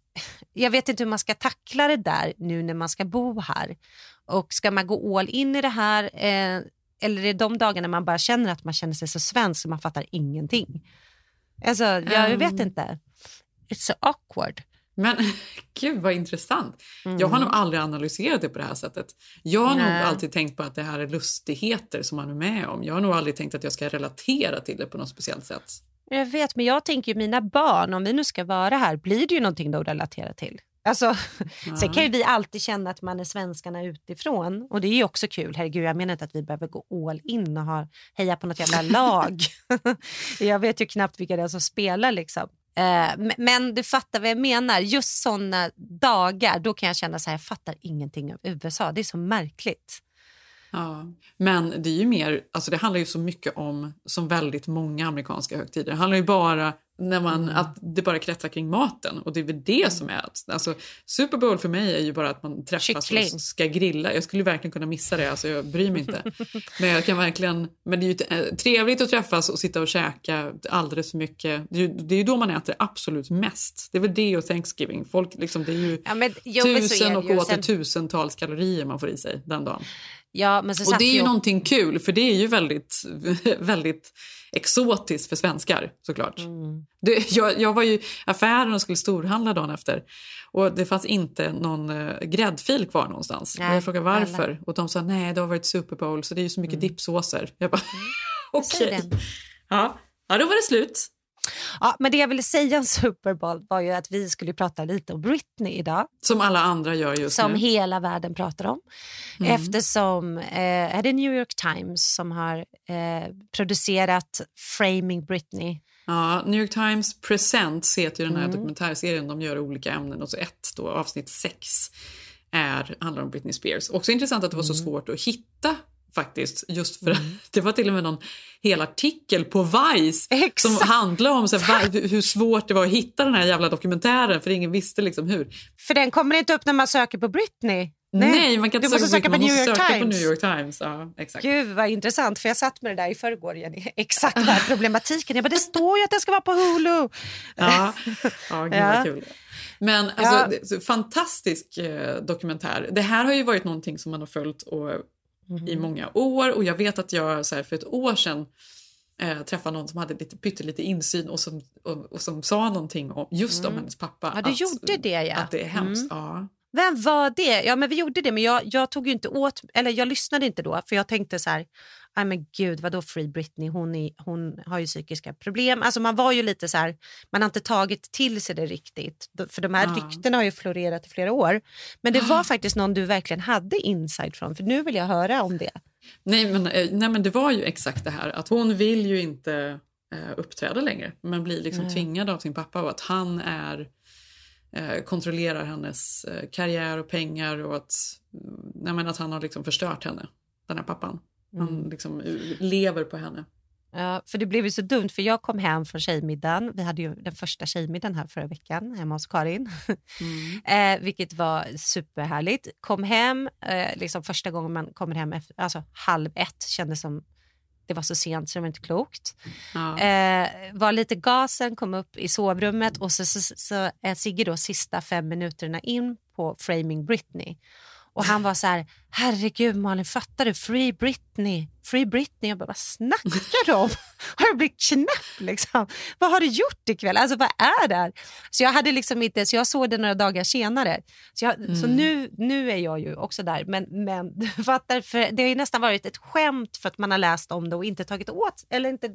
Jag vet inte hur man ska tackla det där nu när man ska bo här. Och ska man gå all in i det här? Eh, eller är det de dagarna man bara känner att man känner sig så svensk så man fattar ingenting? Alltså, jag, jag um. vet inte. It's so awkward. Men gud vad intressant. Mm. Jag har nog aldrig analyserat det på det här sättet. Jag har Nej. nog alltid tänkt på att det här är lustigheter som man är med om. Jag har nog aldrig tänkt att jag ska relatera till det på något speciellt sätt. Jag vet, men jag tänker ju mina barn, om vi nu ska vara här, blir det ju någonting då att relatera till. Alltså, ja. Sen kan ju vi alltid känna att man är svenskarna utifrån. Och det är ju också kul. Herregud, jag menar inte att vi behöver gå all in och ha, heja på något jävla lag. Jag vet ju knappt vilka det är som spelar liksom. Uh, men du fattar vad jag menar. Just sådana dagar, då kan jag känna så här, jag fattar ingenting av U S A. Det är så märkligt. Ja, men det är ju mer, alltså det handlar ju så mycket om, som väldigt många amerikanska högtider. Det handlar ju bara när man, mm. att det bara kretsar kring maten. Och det är väl det mm. som är, alltså Super Bowl för mig är ju bara att man träffas Kyckling. och ska grilla. Jag skulle verkligen kunna missa det, alltså jag bryr mig inte. Men jag kan verkligen, men det är ju trevligt att träffas och sitta och käka alldeles för mycket. Det är ju, det är ju då man äter absolut mest. Det är väl det och Thanksgiving. Folk liksom, det är ju ja, men, jo, tusen och åter sen... tusentals kalorier man får i sig den dagen. Ja, men så och det är ju jag... någonting kul, för det är ju väldigt, väldigt exotiskt för svenskar, såklart. Mm. Det, jag, jag var ju i affären och skulle storhandla dagen efter. Och det fanns inte någon uh, gräddfil kvar någonstans. Nej, och jag frågade varför. Alla. Och de sa, nej det har varit Super Bowl, så det är ju så mycket mm. dipsåser. Jag bara, mm. okej. Okay. Ja. ja, då var det slut. Ja, men det jag ville säga om Super Bowl var ju att vi skulle prata lite om Britney idag. Som alla andra gör just som nu. Som hela världen pratar om. Mm. Eftersom eh, är det New York Times som har eh, producerat Framing Britney. Ja, New York Times Presents heter ju den här mm. dokumentärserien. De gör olika ämnen och så ett då, avsnitt sex är, handlar om Britney Spears. Också intressant att det var så svårt att hitta faktiskt, just för mm. det var till och med någon hel artikel på Vice Exakt. Som handlar om så här, hur svårt det var att hitta den här jävla dokumentären, för ingen visste liksom hur. För den kommer inte upp när man söker på Britney. Nej, Nej man kan inte du måste söka på New York Times. På New York Times. Ja, exakt. Gud vad intressant, för jag satt med det där i förrgår, Jenny. Exakt den här problematiken. Jag bara, det står ju att det ska vara på Hulu. Ja, ja gud vad kul. Men alltså, ja. fantastisk eh, dokumentär. Det här har ju varit någonting som man har följt och, mm. i många år. Och jag vet att jag så här, för ett år sedan eh, träffade någon som hade lite, pyttelite insyn och som, och, och som sa någonting om, just mm. om hennes pappa. Ja, du att, gjorde det, ja. Att det är hemskt, mm. ja. Vem var det? Ja, men vi gjorde det, men jag, jag tog ju inte åt, eller jag lyssnade inte då, för jag tänkte så här, nej men gud, vadå Free Britney, hon, är, hon har ju psykiska problem. Alltså man var ju lite så här, man har inte tagit till sig det riktigt, för de här ah. ryktena har ju florerat i flera år. Men det var ah. faktiskt någon du verkligen hade insight från, för nu vill jag höra om det. Nej men, nej, men det var ju exakt det här, att hon vill ju inte eh, uppträda längre, men blir liksom mm. tvingad av sin pappa och att han är... kontrollerar hennes karriär och pengar och att, jag menar, att han har liksom förstört henne, den här pappan. Han mm. liksom lever på henne. Ja, för det blev ju så dumt, för jag kom hem från tjejmiddagen. Vi hade ju den första tjejmiddagen här förra veckan hemma hos Karin. Mm. eh, vilket var superhärligt. Kom hem, eh, liksom första gången man kommer hem efter, alltså halv ett, kändes som det var så sent så det var inte klokt. Ja. Eh, var lite gasen, kom upp i sovrummet och så, så, så, så är Sigge då sista fem minuterna in på Framing Britney. Och han var så här, herregud Malin, fattar du? Free Britney, Free Britney. Jag bara, vad snackar du om? Har du blivit knäpp liksom? Vad har du gjort ikväll? Alltså vad är det här? Så jag hade liksom inte, så jag såg det några dagar senare. Så, jag, mm. så nu, nu är jag ju också där. Men, men fattar, för det har ju nästan varit ett skämt för att man har läst om det och inte tagit åt, eller inte...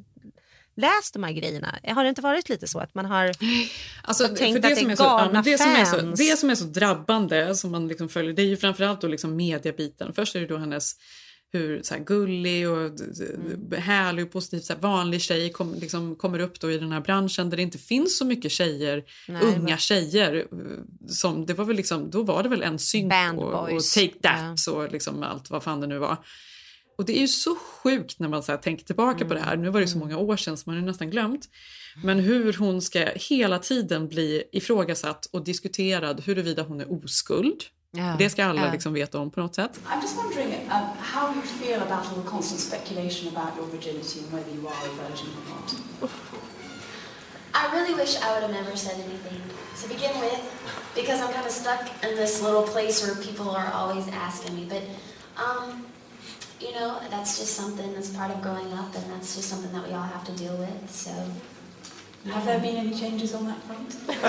läst de här grejerna. Har det inte varit lite så att man har alltså, tänkt att det är galna ja, det fans? Som är så, det som är så drabbande som man liksom följer, det är ju framförallt då liksom mediabiten. Först är det då hennes hur så här gullig och mm. härlig och positiv så här vanlig tjej kom, liksom, kommer upp då i den här branschen där det inte finns så mycket tjejer, Nej, unga men... tjejer som, det var väl liksom, då var det väl en synk och, och Take That yeah. så liksom allt vad fan det nu var. Och det är ju så sjukt när man så här tänker tillbaka mm. på det här. Nu var det så många år sedan som man har nästan glömt. Men hur hon ska hela tiden bli ifrågasatt och diskuterad huruvida hon är oskuld. Yeah. Det ska alla yeah. liksom veta om på något sätt. I'm just wondering um, how you feel about all the constant speculation about your virginity and whether you are a virgin or not. I really wish I would have never said anything to begin with, because I'm kind of stuck in this little place where people are always asking me. But um you know, that's just something that's part of growing up, and that's just something that we all have to deal with, so... Have there been any changes on that front?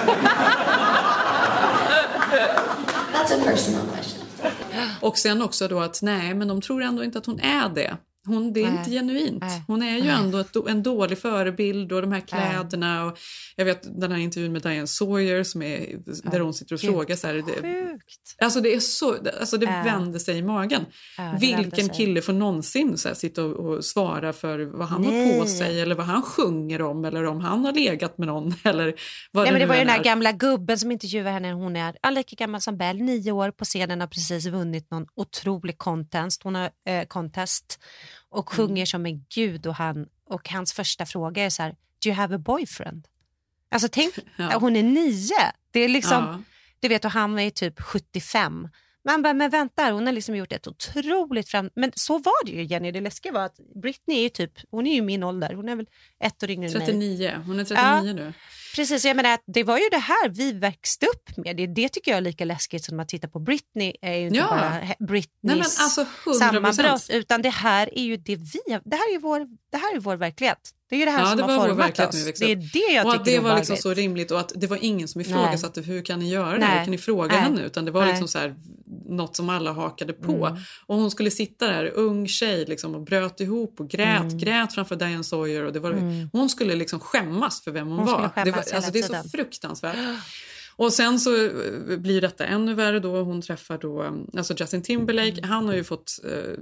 That's a personal question. Och sen också då att nej, men de tror ändå inte att hon är det. Hon, det är nej. inte genuint. Nej. Hon är ju nej. ändå ett, en dålig förebild och de här kläderna. Och jag vet den här intervjun med Diane Sawyer som är, där hon sitter och Gud, frågar så här. Det, alltså det är så, alltså det äh. vänder sig i magen. Äh, Vilken kille får någonsin så här, sitta och, och svara för vad han nej. har på sig eller vad han sjunger om eller om han har legat med någon eller vad nej, det men det var ju den här är. gamla gubben som intervjuar henne. Hon är all lika gammal som Belle, nio år på scenen, har precis vunnit någon otrolig contest. Hon har eh, contest och sjunger mm. som en gud och, han, och hans första fråga är så här, do you have a boyfriend? Alltså tänk, ja. hon är nio. Det är liksom, ja. du vet, och han är typ sjuttiofem. Man bara, men vänta, hon har liksom gjort ett otroligt fram... Men så var det ju, Jenny. Det läskiga var att Britney är ju typ, hon är ju min ålder. Hon är väl ett år yngre än mig. trettionio, hon är trettionio ja. nu. Precis, jag menar att det var ju det här vi växte upp med. Det, det tycker jag är lika läskigt som att titta på Britney. Är ju inte ja. bara Britneys Nej, men alltså sammanbrott, utan det här är ju det vi... Det här är ju vår, det här är vår verklighet. Det är ju det här ja, som det har format oss. Det är det jag och tycker att det var är liksom så rimligt och att det var ingen som ifrågasatte hur kan ni göra det? Nej. Hur kan ni fråga Nej. henne? Utan det var Nej. liksom så här något som alla hakade på. Mm. Och hon skulle sitta där, ung tjej liksom, och bröt ihop och grät, mm. grät framför Diane Sawyer. Och det var, mm. hon skulle liksom skämmas för vem hon, hon var. Det, var alltså, det är så fruktansvärt. Och sen så blir detta ännu värre då. Hon träffar då, alltså Justin Timberlake. Mm. Han har ju fått, uh,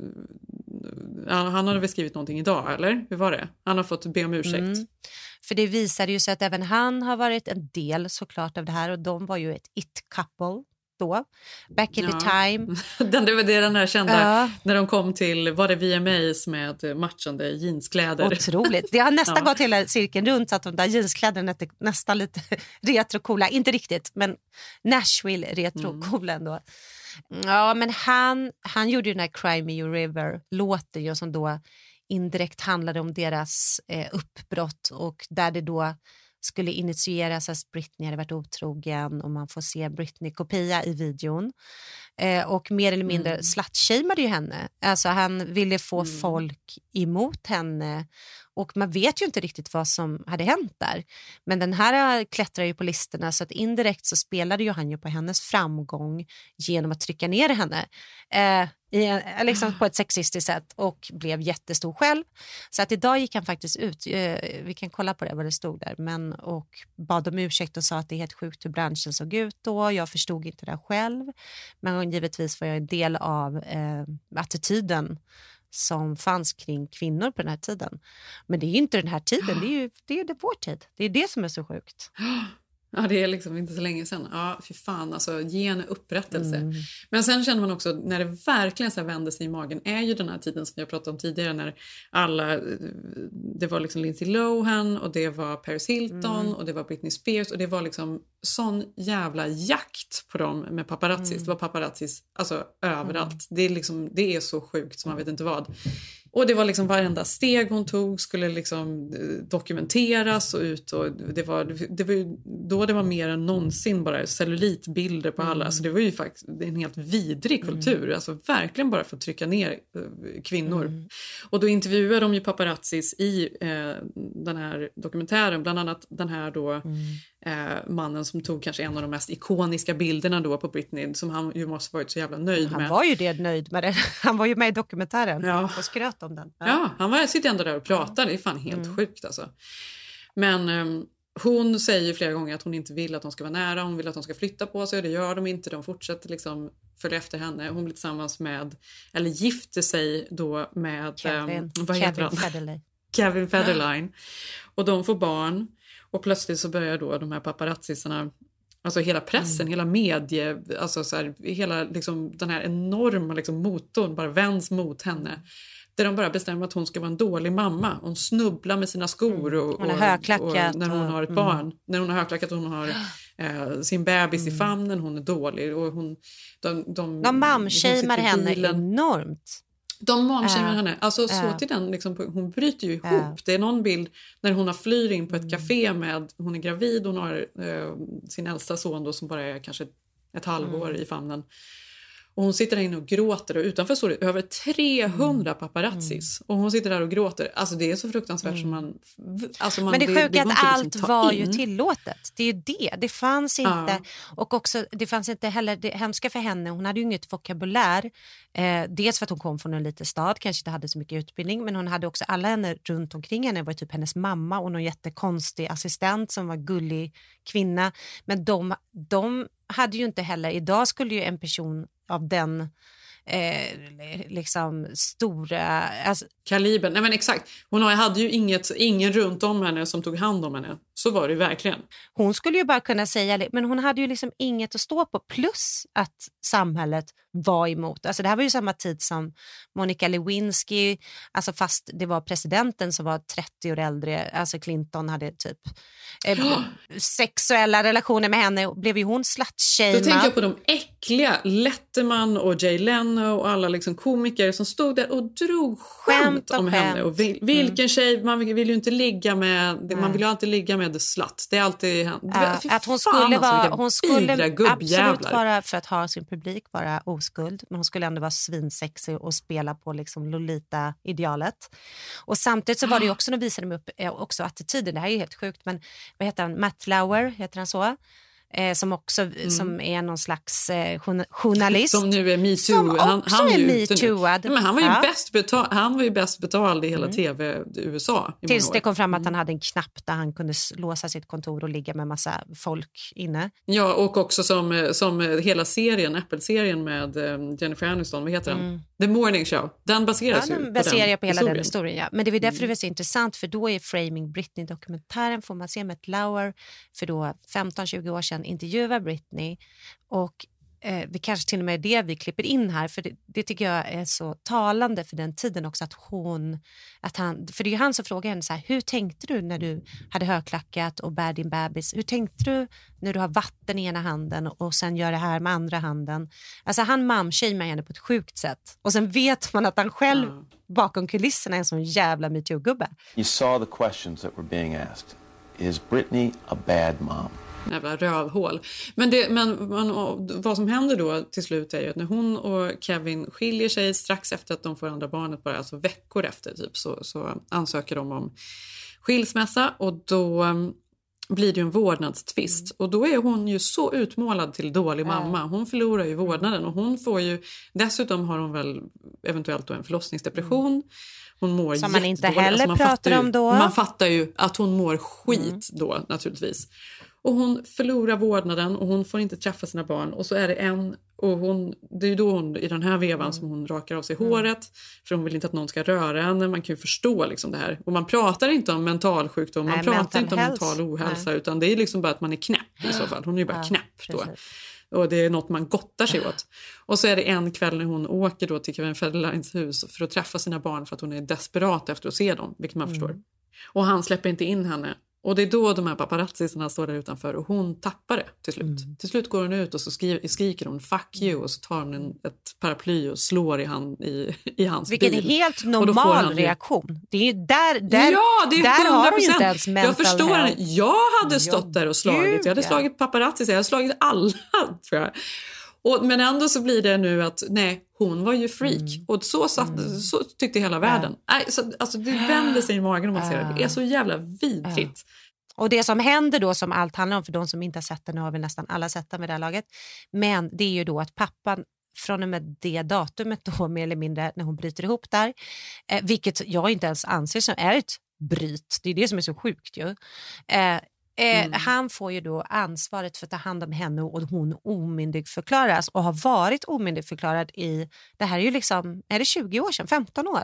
han hade väl skrivit någonting idag, eller? Hur var det? Han har fått be om ursäkt. Mm. För det visade ju sig att även han har varit en del såklart av det här. Och de var ju ett it-couple då. Back in ja. the time. den, det var det den här kända, ja. när de kom till, var det V M As med matchande jeanskläder. Otroligt. Det har nästan ja. gått hela cirkeln runt så att de där jeanskläderna är nästan lite retrocoola. Inte riktigt, men Nashville retrocoola ändå. Ja, men han, han gjorde ju den här Cry Me A River-låten ju, som då indirekt handlade om deras eh, uppbrott, och där det då skulle initieras att Britney hade varit otrogen, och man får se Britney-kopia i videon. Eh, och mer eller mindre mm. slutshameade ju henne. Alltså han ville få mm. folk emot henne, och man vet ju inte riktigt vad som hade hänt där. Men den här klättrar ju på listorna, så att indirekt så spelade ju han ju på hennes framgång genom att trycka ner henne. Eh, i, liksom på ett sexistiskt sätt, och blev jättestor själv. Så att idag gick han faktiskt ut, eh, vi kan kolla på det vad det stod där, men, och bad om ursäkt och sa att det är helt sjukt hur branschen såg ut då. Jag förstod inte det själv, men givetvis var jag en del av eh, attityden som fanns kring kvinnor på den här tiden. Men det är ju inte den här tiden, det är ju det är det vår tid. Det är det som är så sjukt. Ja, det är liksom inte så länge sedan. Ja, fy fan, alltså ge en upprättelse. Mm. Men sen känner man också, när det verkligen så här vänder sig i magen, är ju den här tiden som vi har pratat om tidigare, när alla, det var liksom Lindsay Lohan, och det var Paris Hilton, mm. och det var Britney Spears, och det var liksom sån jävla jakt på dem med paparazzis. Mm. Det var paparazzis alltså överallt. Mm. Det är liksom, det är så sjukt som man vet inte vad. Och det var liksom varenda steg hon tog skulle liksom dokumenteras och ut, och det var, det var ju, då det var mer än någonsin bara cellulitbilder på alla. Mm. Alltså det var ju faktiskt en helt vidrig kultur. Mm. Alltså verkligen bara för att trycka ner kvinnor. Mm. Och då intervjuade de ju paparazzis i eh, den här dokumentären. Bland annat den här då mm. eh, mannen som tog kanske en av de mest ikoniska bilderna då på Britney, som han ju måste varit så jävla nöjd han med. Han var ju det nöjd med det. Han var ju med i dokumentären ja. och skröt om den. Ja, ja han var, sitter ändå där och pratar. Det är fan helt mm. sjukt alltså. Men um, hon säger ju flera gånger att hon inte vill att de ska vara nära. Hon vill att de ska flytta på sig, och det gör de inte. De fortsätter liksom följa efter henne. Hon blir tillsammans med, eller gifter sig då med Kevin, um, vad heter Kevin Federline. Kevin Federline. Och de får barn. Och plötsligt så börjar då de här paparazzisarna, alltså hela pressen, mm. hela medie, alltså så här, hela liksom den här enorma liksom motorn bara vänds mot henne. Där de bara bestämmer att hon ska vara en dålig mamma. Hon snubblar med sina skor och, hon har och, och när hon har ett mm. barn. När hon har högklackat och hon har eh, sin bebis mm. i famnen, hon är dålig. Och hon, de de, de mamshamear henne enormt. De mamshamear äh, henne. Alltså så äh. till den, liksom, hon bryter ju ihop. Äh. Det är någon bild när hon har flyr in på ett café med, hon är gravid, hon har eh, sin äldsta son då, som bara är kanske ett halvår mm. i famnen. Och hon sitter där inne och gråter, och utanför står det över trehundra paparazzis. Mm. Och hon sitter där och gråter. Alltså det är så fruktansvärt mm. som man... Alltså man men det det, sjuka det att liksom allt var in. ju tillåtet. Det är ju det. Det fanns inte... Ja. Och också, det fanns inte heller... Det hemska för henne, hon hade ju inget vokabulär. Eh, dels för att hon kom från en liten stad, kanske inte hade så mycket utbildning. Men hon hade också alla henne runt omkring henne. Var typ hennes mamma och någon jättekonstig assistent som var gullig kvinna. Men de, de hade ju inte heller... Idag skulle ju en person av den eh, liksom stora alltså... kalibern. Nej men exakt. Hon hade ju inget, ingen runt om henne som tog hand om henne. Så var det verkligen. Hon skulle ju bara kunna säga, men hon hade ju liksom inget att stå på, plus att samhället var emot. Alltså det här var ju samma tid som Monica Lewinsky, alltså fast det var presidenten som var trettio år äldre, alltså Clinton hade typ eh, sexuella relationer med henne, och blev ju hon slutshamead. Då tänker jag på de äckliga Letterman och Jay Leno och alla liksom komiker som stod där och drog skämt, skämt om skämt. henne. Och vil, vilken mm. tjej, man vill ju inte ligga med, mm. man vill ju alltid ligga med the slut. Det är alltid uh, att hon skulle vara, alltså, hon skulle absolut vara, för att ha sin publik, vara oskuld, men hon skulle ändå vara svinsexig och spela på liksom Lolita-idealet. Och samtidigt så var det ju också, de visade de upp också attityden, det här är ju helt sjukt, men vad heter han, Matt Lauer, heter han så? Eh, som också mm. som är någon slags eh, journalist som nu är Me Too. Som han, också han är Me Tooad. Men han var ju ja. bäst betald, han var ju bäst betald i hela mm. tv i U S A. I Tills det kom fram att han hade en knapp där han kunde låsa sitt kontor och ligga med massa folk inne. Ja, och också som, som hela serien, Apple-serien med Jennifer Aniston, vad heter den? Mm. The Morning Show. Den baseras ja, ju den på baserar den på hela historien. den historien. Ja. Men det är därför mm. det är så intressant, för då är Framing Britney-dokumentären, får man se med ett Lauer, för då femton tjugo år sedan intervjuar Britney, och eh, vi kanske till och med är det vi klipper in här, för det, det tycker jag är så talande för den tiden också, att hon, att han, för det är ju han som frågar henne så här, hur tänkte du när du hade högklackat och bär din bebis, hur tänkte du när du har vatten i ena handen och sen gör det här med andra handen, alltså han mamshamear henne på ett sjukt sätt, och sen vet man att han själv mm. bakom kulisserna är en sån jävla MeToo-gubbe. You saw the questions that were being asked. Is Britney a bad mom? Jävla rövhål. Men, det, men man, vad som händer då till slut är ju att när hon och Kevin skiljer sig strax efter att de får andra barnet, bara alltså veckor efter typ, så, så ansöker de om skilsmässa, och då um, blir det ju en vårdnadstvist. Mm. Och då är hon ju så utmålad till dålig mamma. Hon förlorar ju vårdnaden, och hon får ju, dessutom har hon väl eventuellt då en förlossningsdepression. Mm. Hon mår som man inte heller alltså man pratar ju, om då. Man fattar ju att hon mår skit mm. då naturligtvis. Och hon förlorar vårdnaden och hon får inte träffa sina barn. Och så är det en, och hon, det är ju då hon, i den här vevan mm. som hon rakar av sig mm. håret. För hon vill inte att någon ska röra henne. Man kan ju förstå liksom det här. Och man pratar inte om mental sjukdom, man Nej, pratar inte om health. mental ohälsa. Nej. Utan det är liksom bara att man är knäpp i så fall. Hon är ju bara ja, knäpp då. Precis. Och det är något man gottar sig åt. Och så är det en kväll när hon åker då till Kevin Federlines hus för att träffa sina barn, för att hon är desperat efter att se dem, vilket man mm. förstår. Och han släpper inte in henne. Och det är då de här paparazzisarna står där utanför, och hon tappar det till slut. Mm. Till slut går hon ut och så skriver, skriker hon fuck you, och så tar hon en, ett paraply och slår i, han, i, i hans Vilken bil. Vilken är helt normal reaktion. Det är ju där, där, ja, det är där har hon ju inte ens mental Jag förstår henne. Jag hade jo, stått där och slagit. Jag hade slagit paparazzis, jag hade slagit alla, tror jag. Och, men ändå så blir det nu att nej, hon var ju freak. Mm. Och så, satt, mm. så tyckte hela världen. Ja. Nej, så, alltså, det vänder sig i magen om man ser det. Det är så jävla vidrigt. Ja. Och det som händer då, som allt handlar om, för de som inte har sett det, nu har vi nästan alla sett det med det här laget. Men det är ju då att pappan från och med det datumet då, mer eller mindre, när hon bryter ihop där. Eh, vilket jag inte ens anser som är ett bryt. Det är det som är så sjukt ju. Eh, Eh, mm. Han får ju då ansvaret för att ta hand om henne, och hon omyndigförklaras och har varit omyndigförklarad i, det här är ju liksom, är det tjugo år sedan, femton år?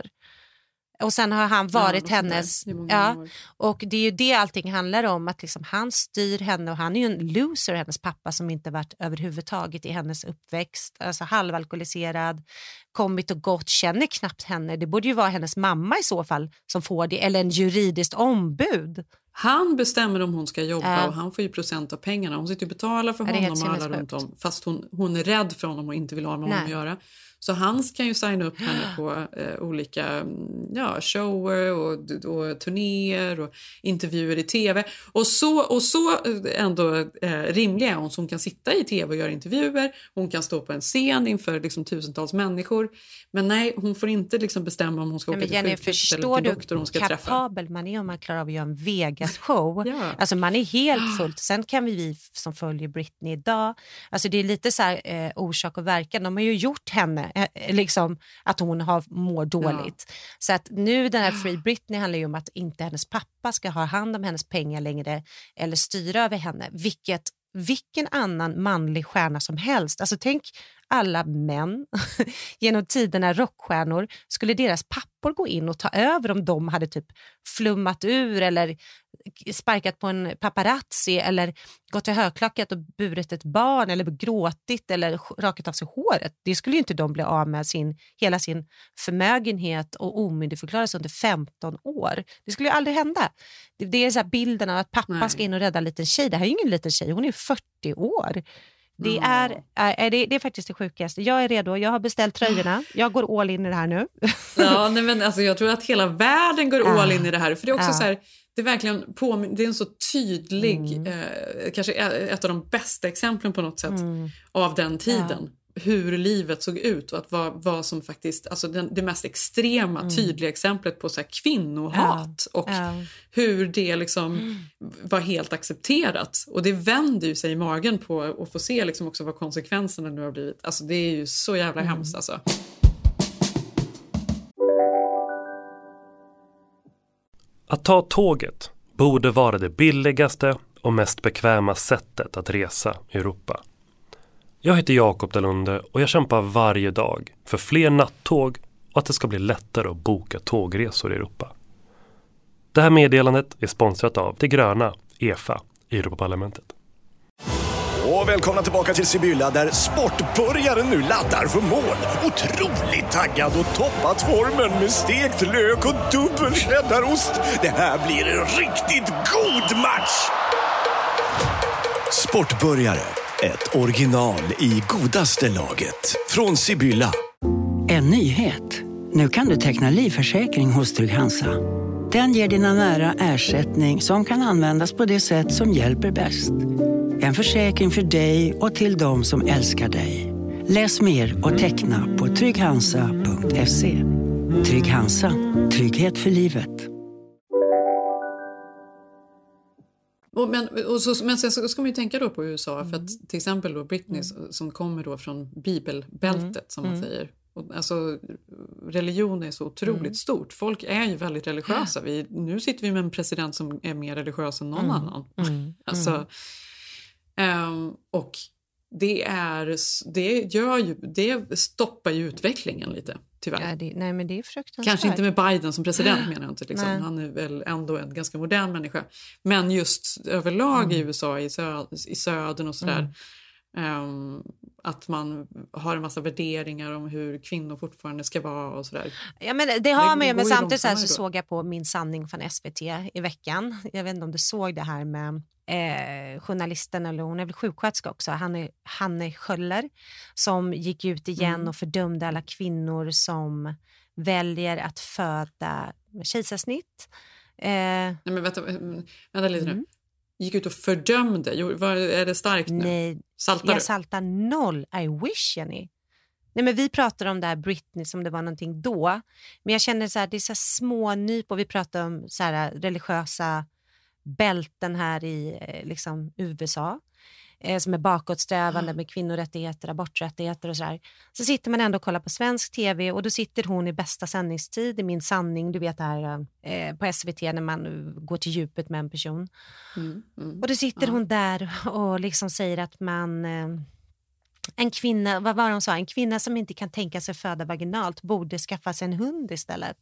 Och sen har han varit ja, hennes, ja, och det är ju det allting handlar om, att liksom han styr henne, och han är ju en loser, hennes pappa, som inte varit överhuvudtaget i hennes uppväxt, alltså halvalkoholiserad, kommit och gått, känner knappt henne. Det borde ju vara hennes mamma i så fall som får det, eller en juridiskt ombud. Han bestämmer om hon ska jobba, äh. och han får ju procent av pengarna. Hon sitter och betalar för honom och alla runt om, fast hon, hon är rädd för honom och inte vill ha med honom att göra. Så han kan ju signa upp henne på eh, olika ja, shower och, och turnéer och intervjuer i tv. Och så, och så ändå eh, rimliga är hon, så hon kan sitta i tv och göra intervjuer. Hon kan stå på en scen inför liksom, tusentals människor. Men nej, hon får inte liksom, bestämma om hon ska åka nej, till sjukhus eller till doktor hon ska träffa. Förstår du hur kapabel man är om man klarar av att göra en Vegas-show? Ja. Alltså man är helt fullt. Sen kan vi, vi som följer Britney idag, alltså det är lite så här eh, orsak och verkan. De har ju gjort henne liksom att hon har mår dåligt. Ja. Så att nu den här Free Britney handlar ju om att inte hennes pappa ska ha hand om hennes pengar längre eller styra över henne. Vilket, vilken annan manlig stjärna som helst. Alltså tänk alla män genom tiderna, rockstjärnor, skulle deras pappor gå in och ta över om de hade typ flummat ur eller sparkat på en paparazzi eller gått till högklackat och burit ett barn eller gråtit eller rakat av sig håret. Det skulle ju inte de bli av med sin, hela sin förmögenhet och omyndigförklaras under femton år. Det skulle ju aldrig hända. Det, det är så här bilden av att pappa Nej. ska in och rädda en liten tjej. Det här är ju ingen liten tjej, hon är fyrtio år. Det är, är, det, det är faktiskt det sjukaste. Jag är redo, jag har beställt tröjorna. Jag går all in i det här nu. Ja, nej, men alltså, jag tror att hela världen går all in i det här. För det är också ja. så här, det är verkligen påmin- det är en så tydlig, mm. eh, kanske ett av de bästa exemplen på något sätt mm. av den tiden. Ja. Hur livet såg ut och att vad, vad som faktiskt, alltså den, det mest extrema mm. tydliga exemplet på så här kvinnohat ja. och ja. hur det liksom mm. var helt accepterat. Och det vänder ju sig i magen på att få se liksom också vad konsekvenserna nu har blivit. Alltså det är ju så jävla mm. hemskt alltså. Att ta tåget borde vara det billigaste och mest bekväma sättet att resa i Europa. Jag heter Jakob Dalunde och jag kämpar varje dag för fler nattåg och att det ska bli lättare att boka tågresor i Europa. Det här meddelandet är sponsrat av Det gröna, E F A, i Europaparlamentet. Och välkomna tillbaka till Sibylla där sportbörjaren nu laddar för mål. Otroligt taggad och toppat formen med stekt lök och dubbel cheddarost. Det här blir en riktigt god match! Sportbörjare, ett original i godaste laget. Från Sibylla. En nyhet. Nu kan du teckna livförsäkring hos Trygg-Hansa. Den ger dina nära ersättning som kan användas på det sätt som hjälper bäst. En försäkring för dig och till de som älskar dig. Läs mer och teckna på trygghansa punkt se. Trygg-Hansa. Trygghet för livet. Och men, och så, men sen så ska man ju tänka då på U S A. Mm. För att till exempel då Britney mm. som kommer då från bibelbältet mm. som man mm. säger. Och, alltså religion är så otroligt mm. stort. Folk är ju väldigt religiösa. Vi, nu sitter vi med en president som är mer religiös än någon mm. annan. Mm. alltså, um, och det är det gör ju det stoppar ju utvecklingen lite tyvärr. Ja, det, nej men det är fruktansvärt. Kanske inte med Biden som president menar jag inte liksom. Han är väl ändå en ganska modern människa. Men just överlag mm. i U S A i, sö, i södern och sådär mm. um, att man har en massa värderingar om hur kvinnor fortfarande ska vara och sådär. Ja men det har man ju, men samtidigt så, här så såg jag på Min sanning från S V T i veckan. Jag vet inte om du såg det här med Eh, journalisten, eller hon är väl sjuksköterska också, Hanne, Hanne Schöller, som gick ut igen mm. och fördömde alla kvinnor som väljer att föda med kejsarsnitt. Eh, Nej men vänta, vänta lite mm. nu. Gick ut och fördömde. Jo, var, är det starkt nu? Nej, saltar jag du? saltar noll. I wish, Jenny. Nej men vi pratar om det här Britney som det var någonting då. Men jag känner så här, det är så här små nyp och vi pratar om så här religiösa bälten här i liksom U S A eh, som är bakåtsträvande med kvinnorättigheter, aborträttigheter och sådär. Så sitter man ändå och kollar på svensk tv och då sitter hon i bästa sändningstid i Min sanning, du vet det här eh, på S V T när man går till djupet med en person. Mm, mm, och då sitter ja. hon där och liksom säger att man eh, en kvinna, vad var hon sa? En kvinna som inte kan tänka sig föda vaginalt borde skaffa sig en hund istället.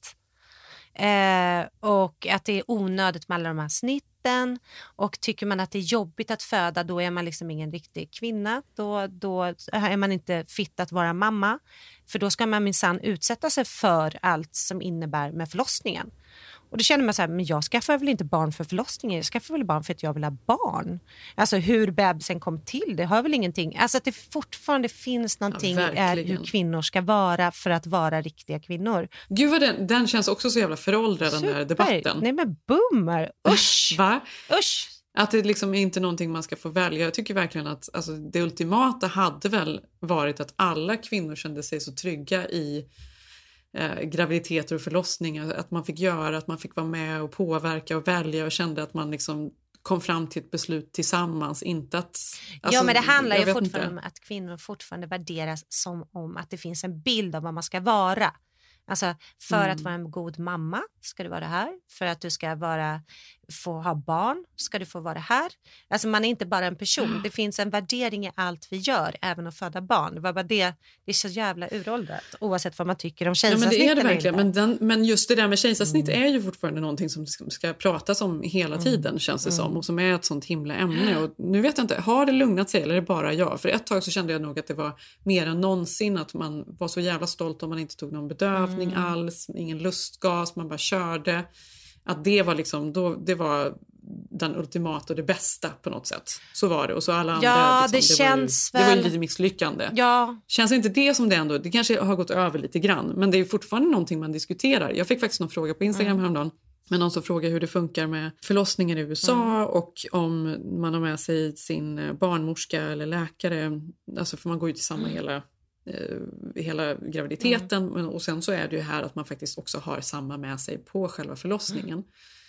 Eh, och att det är onödigt med alla de här snitten, och tycker man att det är jobbigt att föda, då är man liksom ingen riktig kvinna, då, då är man inte fit att vara mamma, för då ska man minsann utsätta sig för allt som innebär med förlossningen. Och då känner man så här, men jag skaffar väl inte barn för förlossningen, jag skaffar väl barn för att jag vill ha barn. Alltså hur bebisen kom till, det har väl ingenting. Alltså att det fortfarande finns någonting ja, är hur kvinnor ska vara för att vara riktiga kvinnor. Gud vad den, den känns också så jävla föråldrad den där debatten. Nej men boomer, usch. Va? Usch. Att det liksom är inte någonting man ska få välja. Jag tycker verkligen att alltså, det ultimata hade väl varit att alla kvinnor kände sig så trygga i Eh, graviditeter och förlossningar, att man fick göra, att man fick vara med och påverka och välja och kände att man liksom kom fram till ett beslut tillsammans, inte att... Alltså, ja, men det handlar ju fortfarande inte. om att kvinnor fortfarande värderas som om att det finns en bild av vad man ska vara. Alltså för mm. att vara en god mamma ska du vara det här. För att du ska vara, få ha barn ska du få vara det här. Alltså man är inte bara en person. Mm. Det finns en värdering i allt vi gör, även att föda barn. Det var bara det, det är så jävla uråldrat. Oavsett vad man tycker om kejsarsnitt. Ja, men det är det verkligen. Men, den, men just det där med kejsarsnitt mm. är ju fortfarande någonting som ska, ska pratas om hela tiden mm. känns det som. Mm. Och som är ett sånt himla ämne. Och nu vet jag inte, har det lugnat sig eller är det bara jag? För ett tag så kände jag nog att det var mer än någonsin att man var så jävla stolt om man inte tog någon bedövning. Mm. alls, ingen lustgas, man bara körde. Att det var liksom, då, det var den ultimata och det bästa på något sätt. Så var det. Och så alla andra, ja, liksom, det, det, känns var ju, väl... det var ju lite misslyckande. Ja. Känns inte det som det ändå, det kanske har gått över lite grann, men det är fortfarande någonting man diskuterar. Jag fick faktiskt någon fråga på Instagram mm. häromdagen, men någon som frågar hur det funkar med förlossningen i U S A mm. och om man har med sig sin barnmorska eller läkare, alltså för man går ju till samma mm. hela hela graviditeten mm. och sen så är det ju här att man faktiskt också har samma med sig på själva förlossningen mm.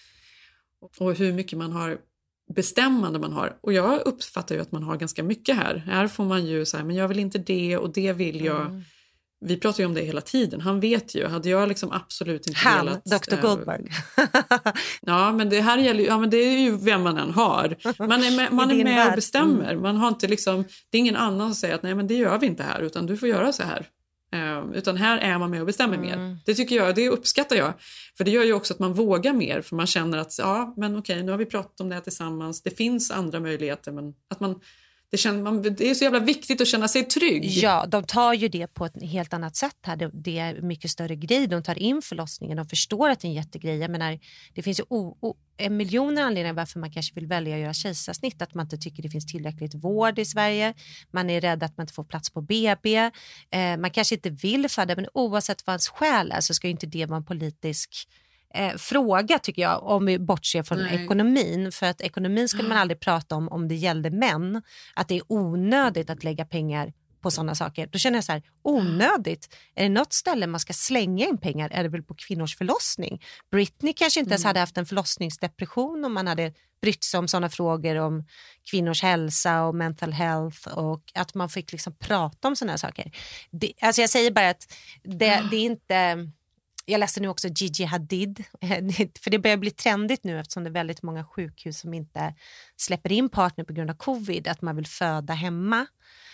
och hur mycket man har bestämmande man har, och jag uppfattar ju att man har ganska mycket här här får man ju säga, men jag vill inte det och det vill jag mm. vi pratar ju om det hela tiden, han vet ju, hade jag liksom absolut inte han, velat doktor Goldberg äh, ja men det här gäller ja men det är ju vem man än har, man är med, man är med och bestämmer mm. man har inte liksom, det är ingen annan som säger att nej men det gör vi inte här, utan du får göra så här uh, utan här är man med och bestämmer mm. mer, det tycker jag, det uppskattar jag, för det gör ju också att man vågar mer, för man känner att ja men okej, nu har vi pratat om det här tillsammans, det finns andra möjligheter, men att man det, känner man, det är så jävla viktigt att känna sig trygg. Ja, de tar ju det på ett helt annat sätt här. Det, det är mycket större grej. De tar in förlossningen. De förstår att det är en jättegrej. Jag menar, det finns ju o, o, en miljoner anledningar varför man kanske vill välja att göra kejsarsnitt. Att man inte tycker det finns tillräckligt vård i Sverige. Man är rädd att man inte får plats på B B. Eh, man kanske inte vill föda, men oavsett vad ens skäl är så ska ju inte det vara en politisk Eh, fråga tycker jag, om vi bortser från Nej. ekonomin, för att ekonomin skulle man aldrig prata om om det gällde män, att det är onödigt att lägga pengar på sådana saker. Då känner jag så här, onödigt, är det något ställe man ska slänga in pengar är det väl på kvinnors förlossning. Britney kanske inte mm. ens hade haft en förlossningsdepression om man hade brytt sig om sådana frågor om kvinnors hälsa och mental health, och att man fick liksom prata om sådana här saker. Det, alltså jag säger bara att det, mm. det är inte... Jag läste nu också Gigi Hadid, för det börjar bli trendigt nu eftersom det är väldigt många sjukhus som inte släpper in partner på grund av covid, att man vill föda hemma.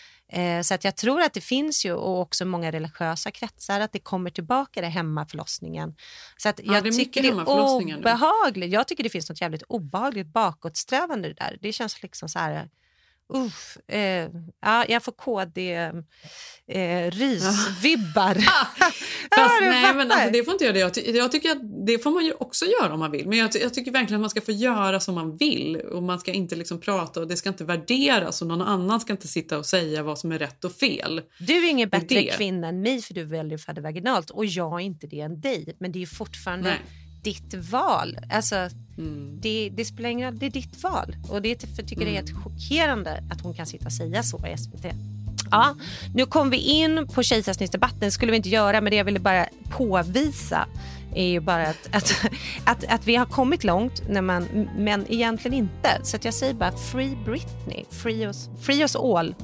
Så att jag tror att det finns ju, och också många religiösa kretsar, att det kommer tillbaka det hemmaförlossningen. Så att ja, jag det är tycker det är obehagligt. Nu. Jag tycker det finns något jävligt obehagligt bakåtsträvande där. Det känns liksom så här... Uff, eh, ja, jag får K D eh, rysvibbar. Fast ja, nej, men alltså, det får inte göra det. Jag, ty- jag tycker att det får man ju också göra om man vill. Men jag, ty- jag tycker verkligen att man ska få göra som man vill. Och man ska inte liksom prata, och det ska inte värderas. Och någon annan ska inte sitta och säga vad som är rätt och fel. Du är ingen bättre det. kvinna än mig, för du väljer att föda vaginalt. Och jag är inte det än dig. Men det är ju fortfarande... Nej. ditt val. Alltså, mm. det, det spelar ingen roll, det är ditt val. Och det för, tycker mm. det är helt chockerande att hon kan sitta och säga så i S V T. Ja, nu kom vi in på kejsarsnittsdebatten. Det skulle vi inte göra, men det jag ville bara påvisa är ju bara att, att, att, att vi har kommit långt, när man, men egentligen inte. Så att jag säger bara free Britney, free us, free us all.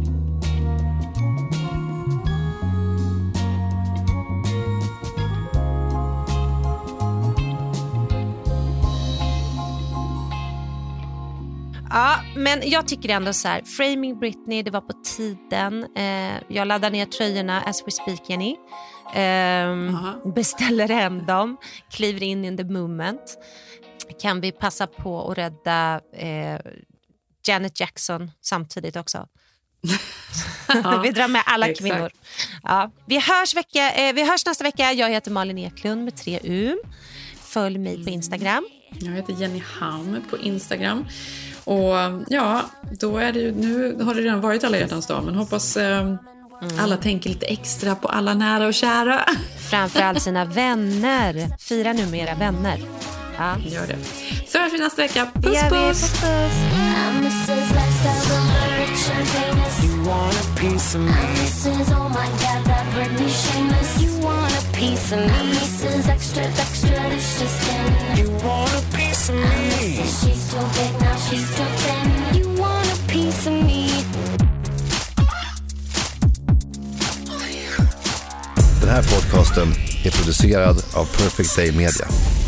Ja, men jag tycker ändå så här, Framing Britney, det var på tiden. Eh, jag laddar ner tröjorna as we speak, Jenny. Eh, beställer hem dem, kliver in in the moment. Kan vi passa på att rädda eh, Janet Jackson samtidigt också? Ja, vi drar med alla exakt. Kvinnor. Ja, vi, hörs vecka, eh, vi hörs nästa vecka. Jag heter Malin Eklund med tre U. Följ mig på Instagram. Jag heter Jenny Haum på Instagram. Och ja, då är det ju, nu har det redan varit alla hjärtans dag, men hoppas eh, mm. alla tänker lite extra på alla nära och kära. Framförallt sina vänner. Fira nu med era vänner. Ja. Gör det. Så hörs vi nästa vecka. Puss, ja, puss. puss, puss. You want a piece of me. This is, oh my God, that Britney shameless. You want a piece of me. This is extra, extra, this just in. You want a piece of me. This is, she's too big, now she's too thin. You want a piece of me. Den här podcasten är producerad av Perfect Day Media.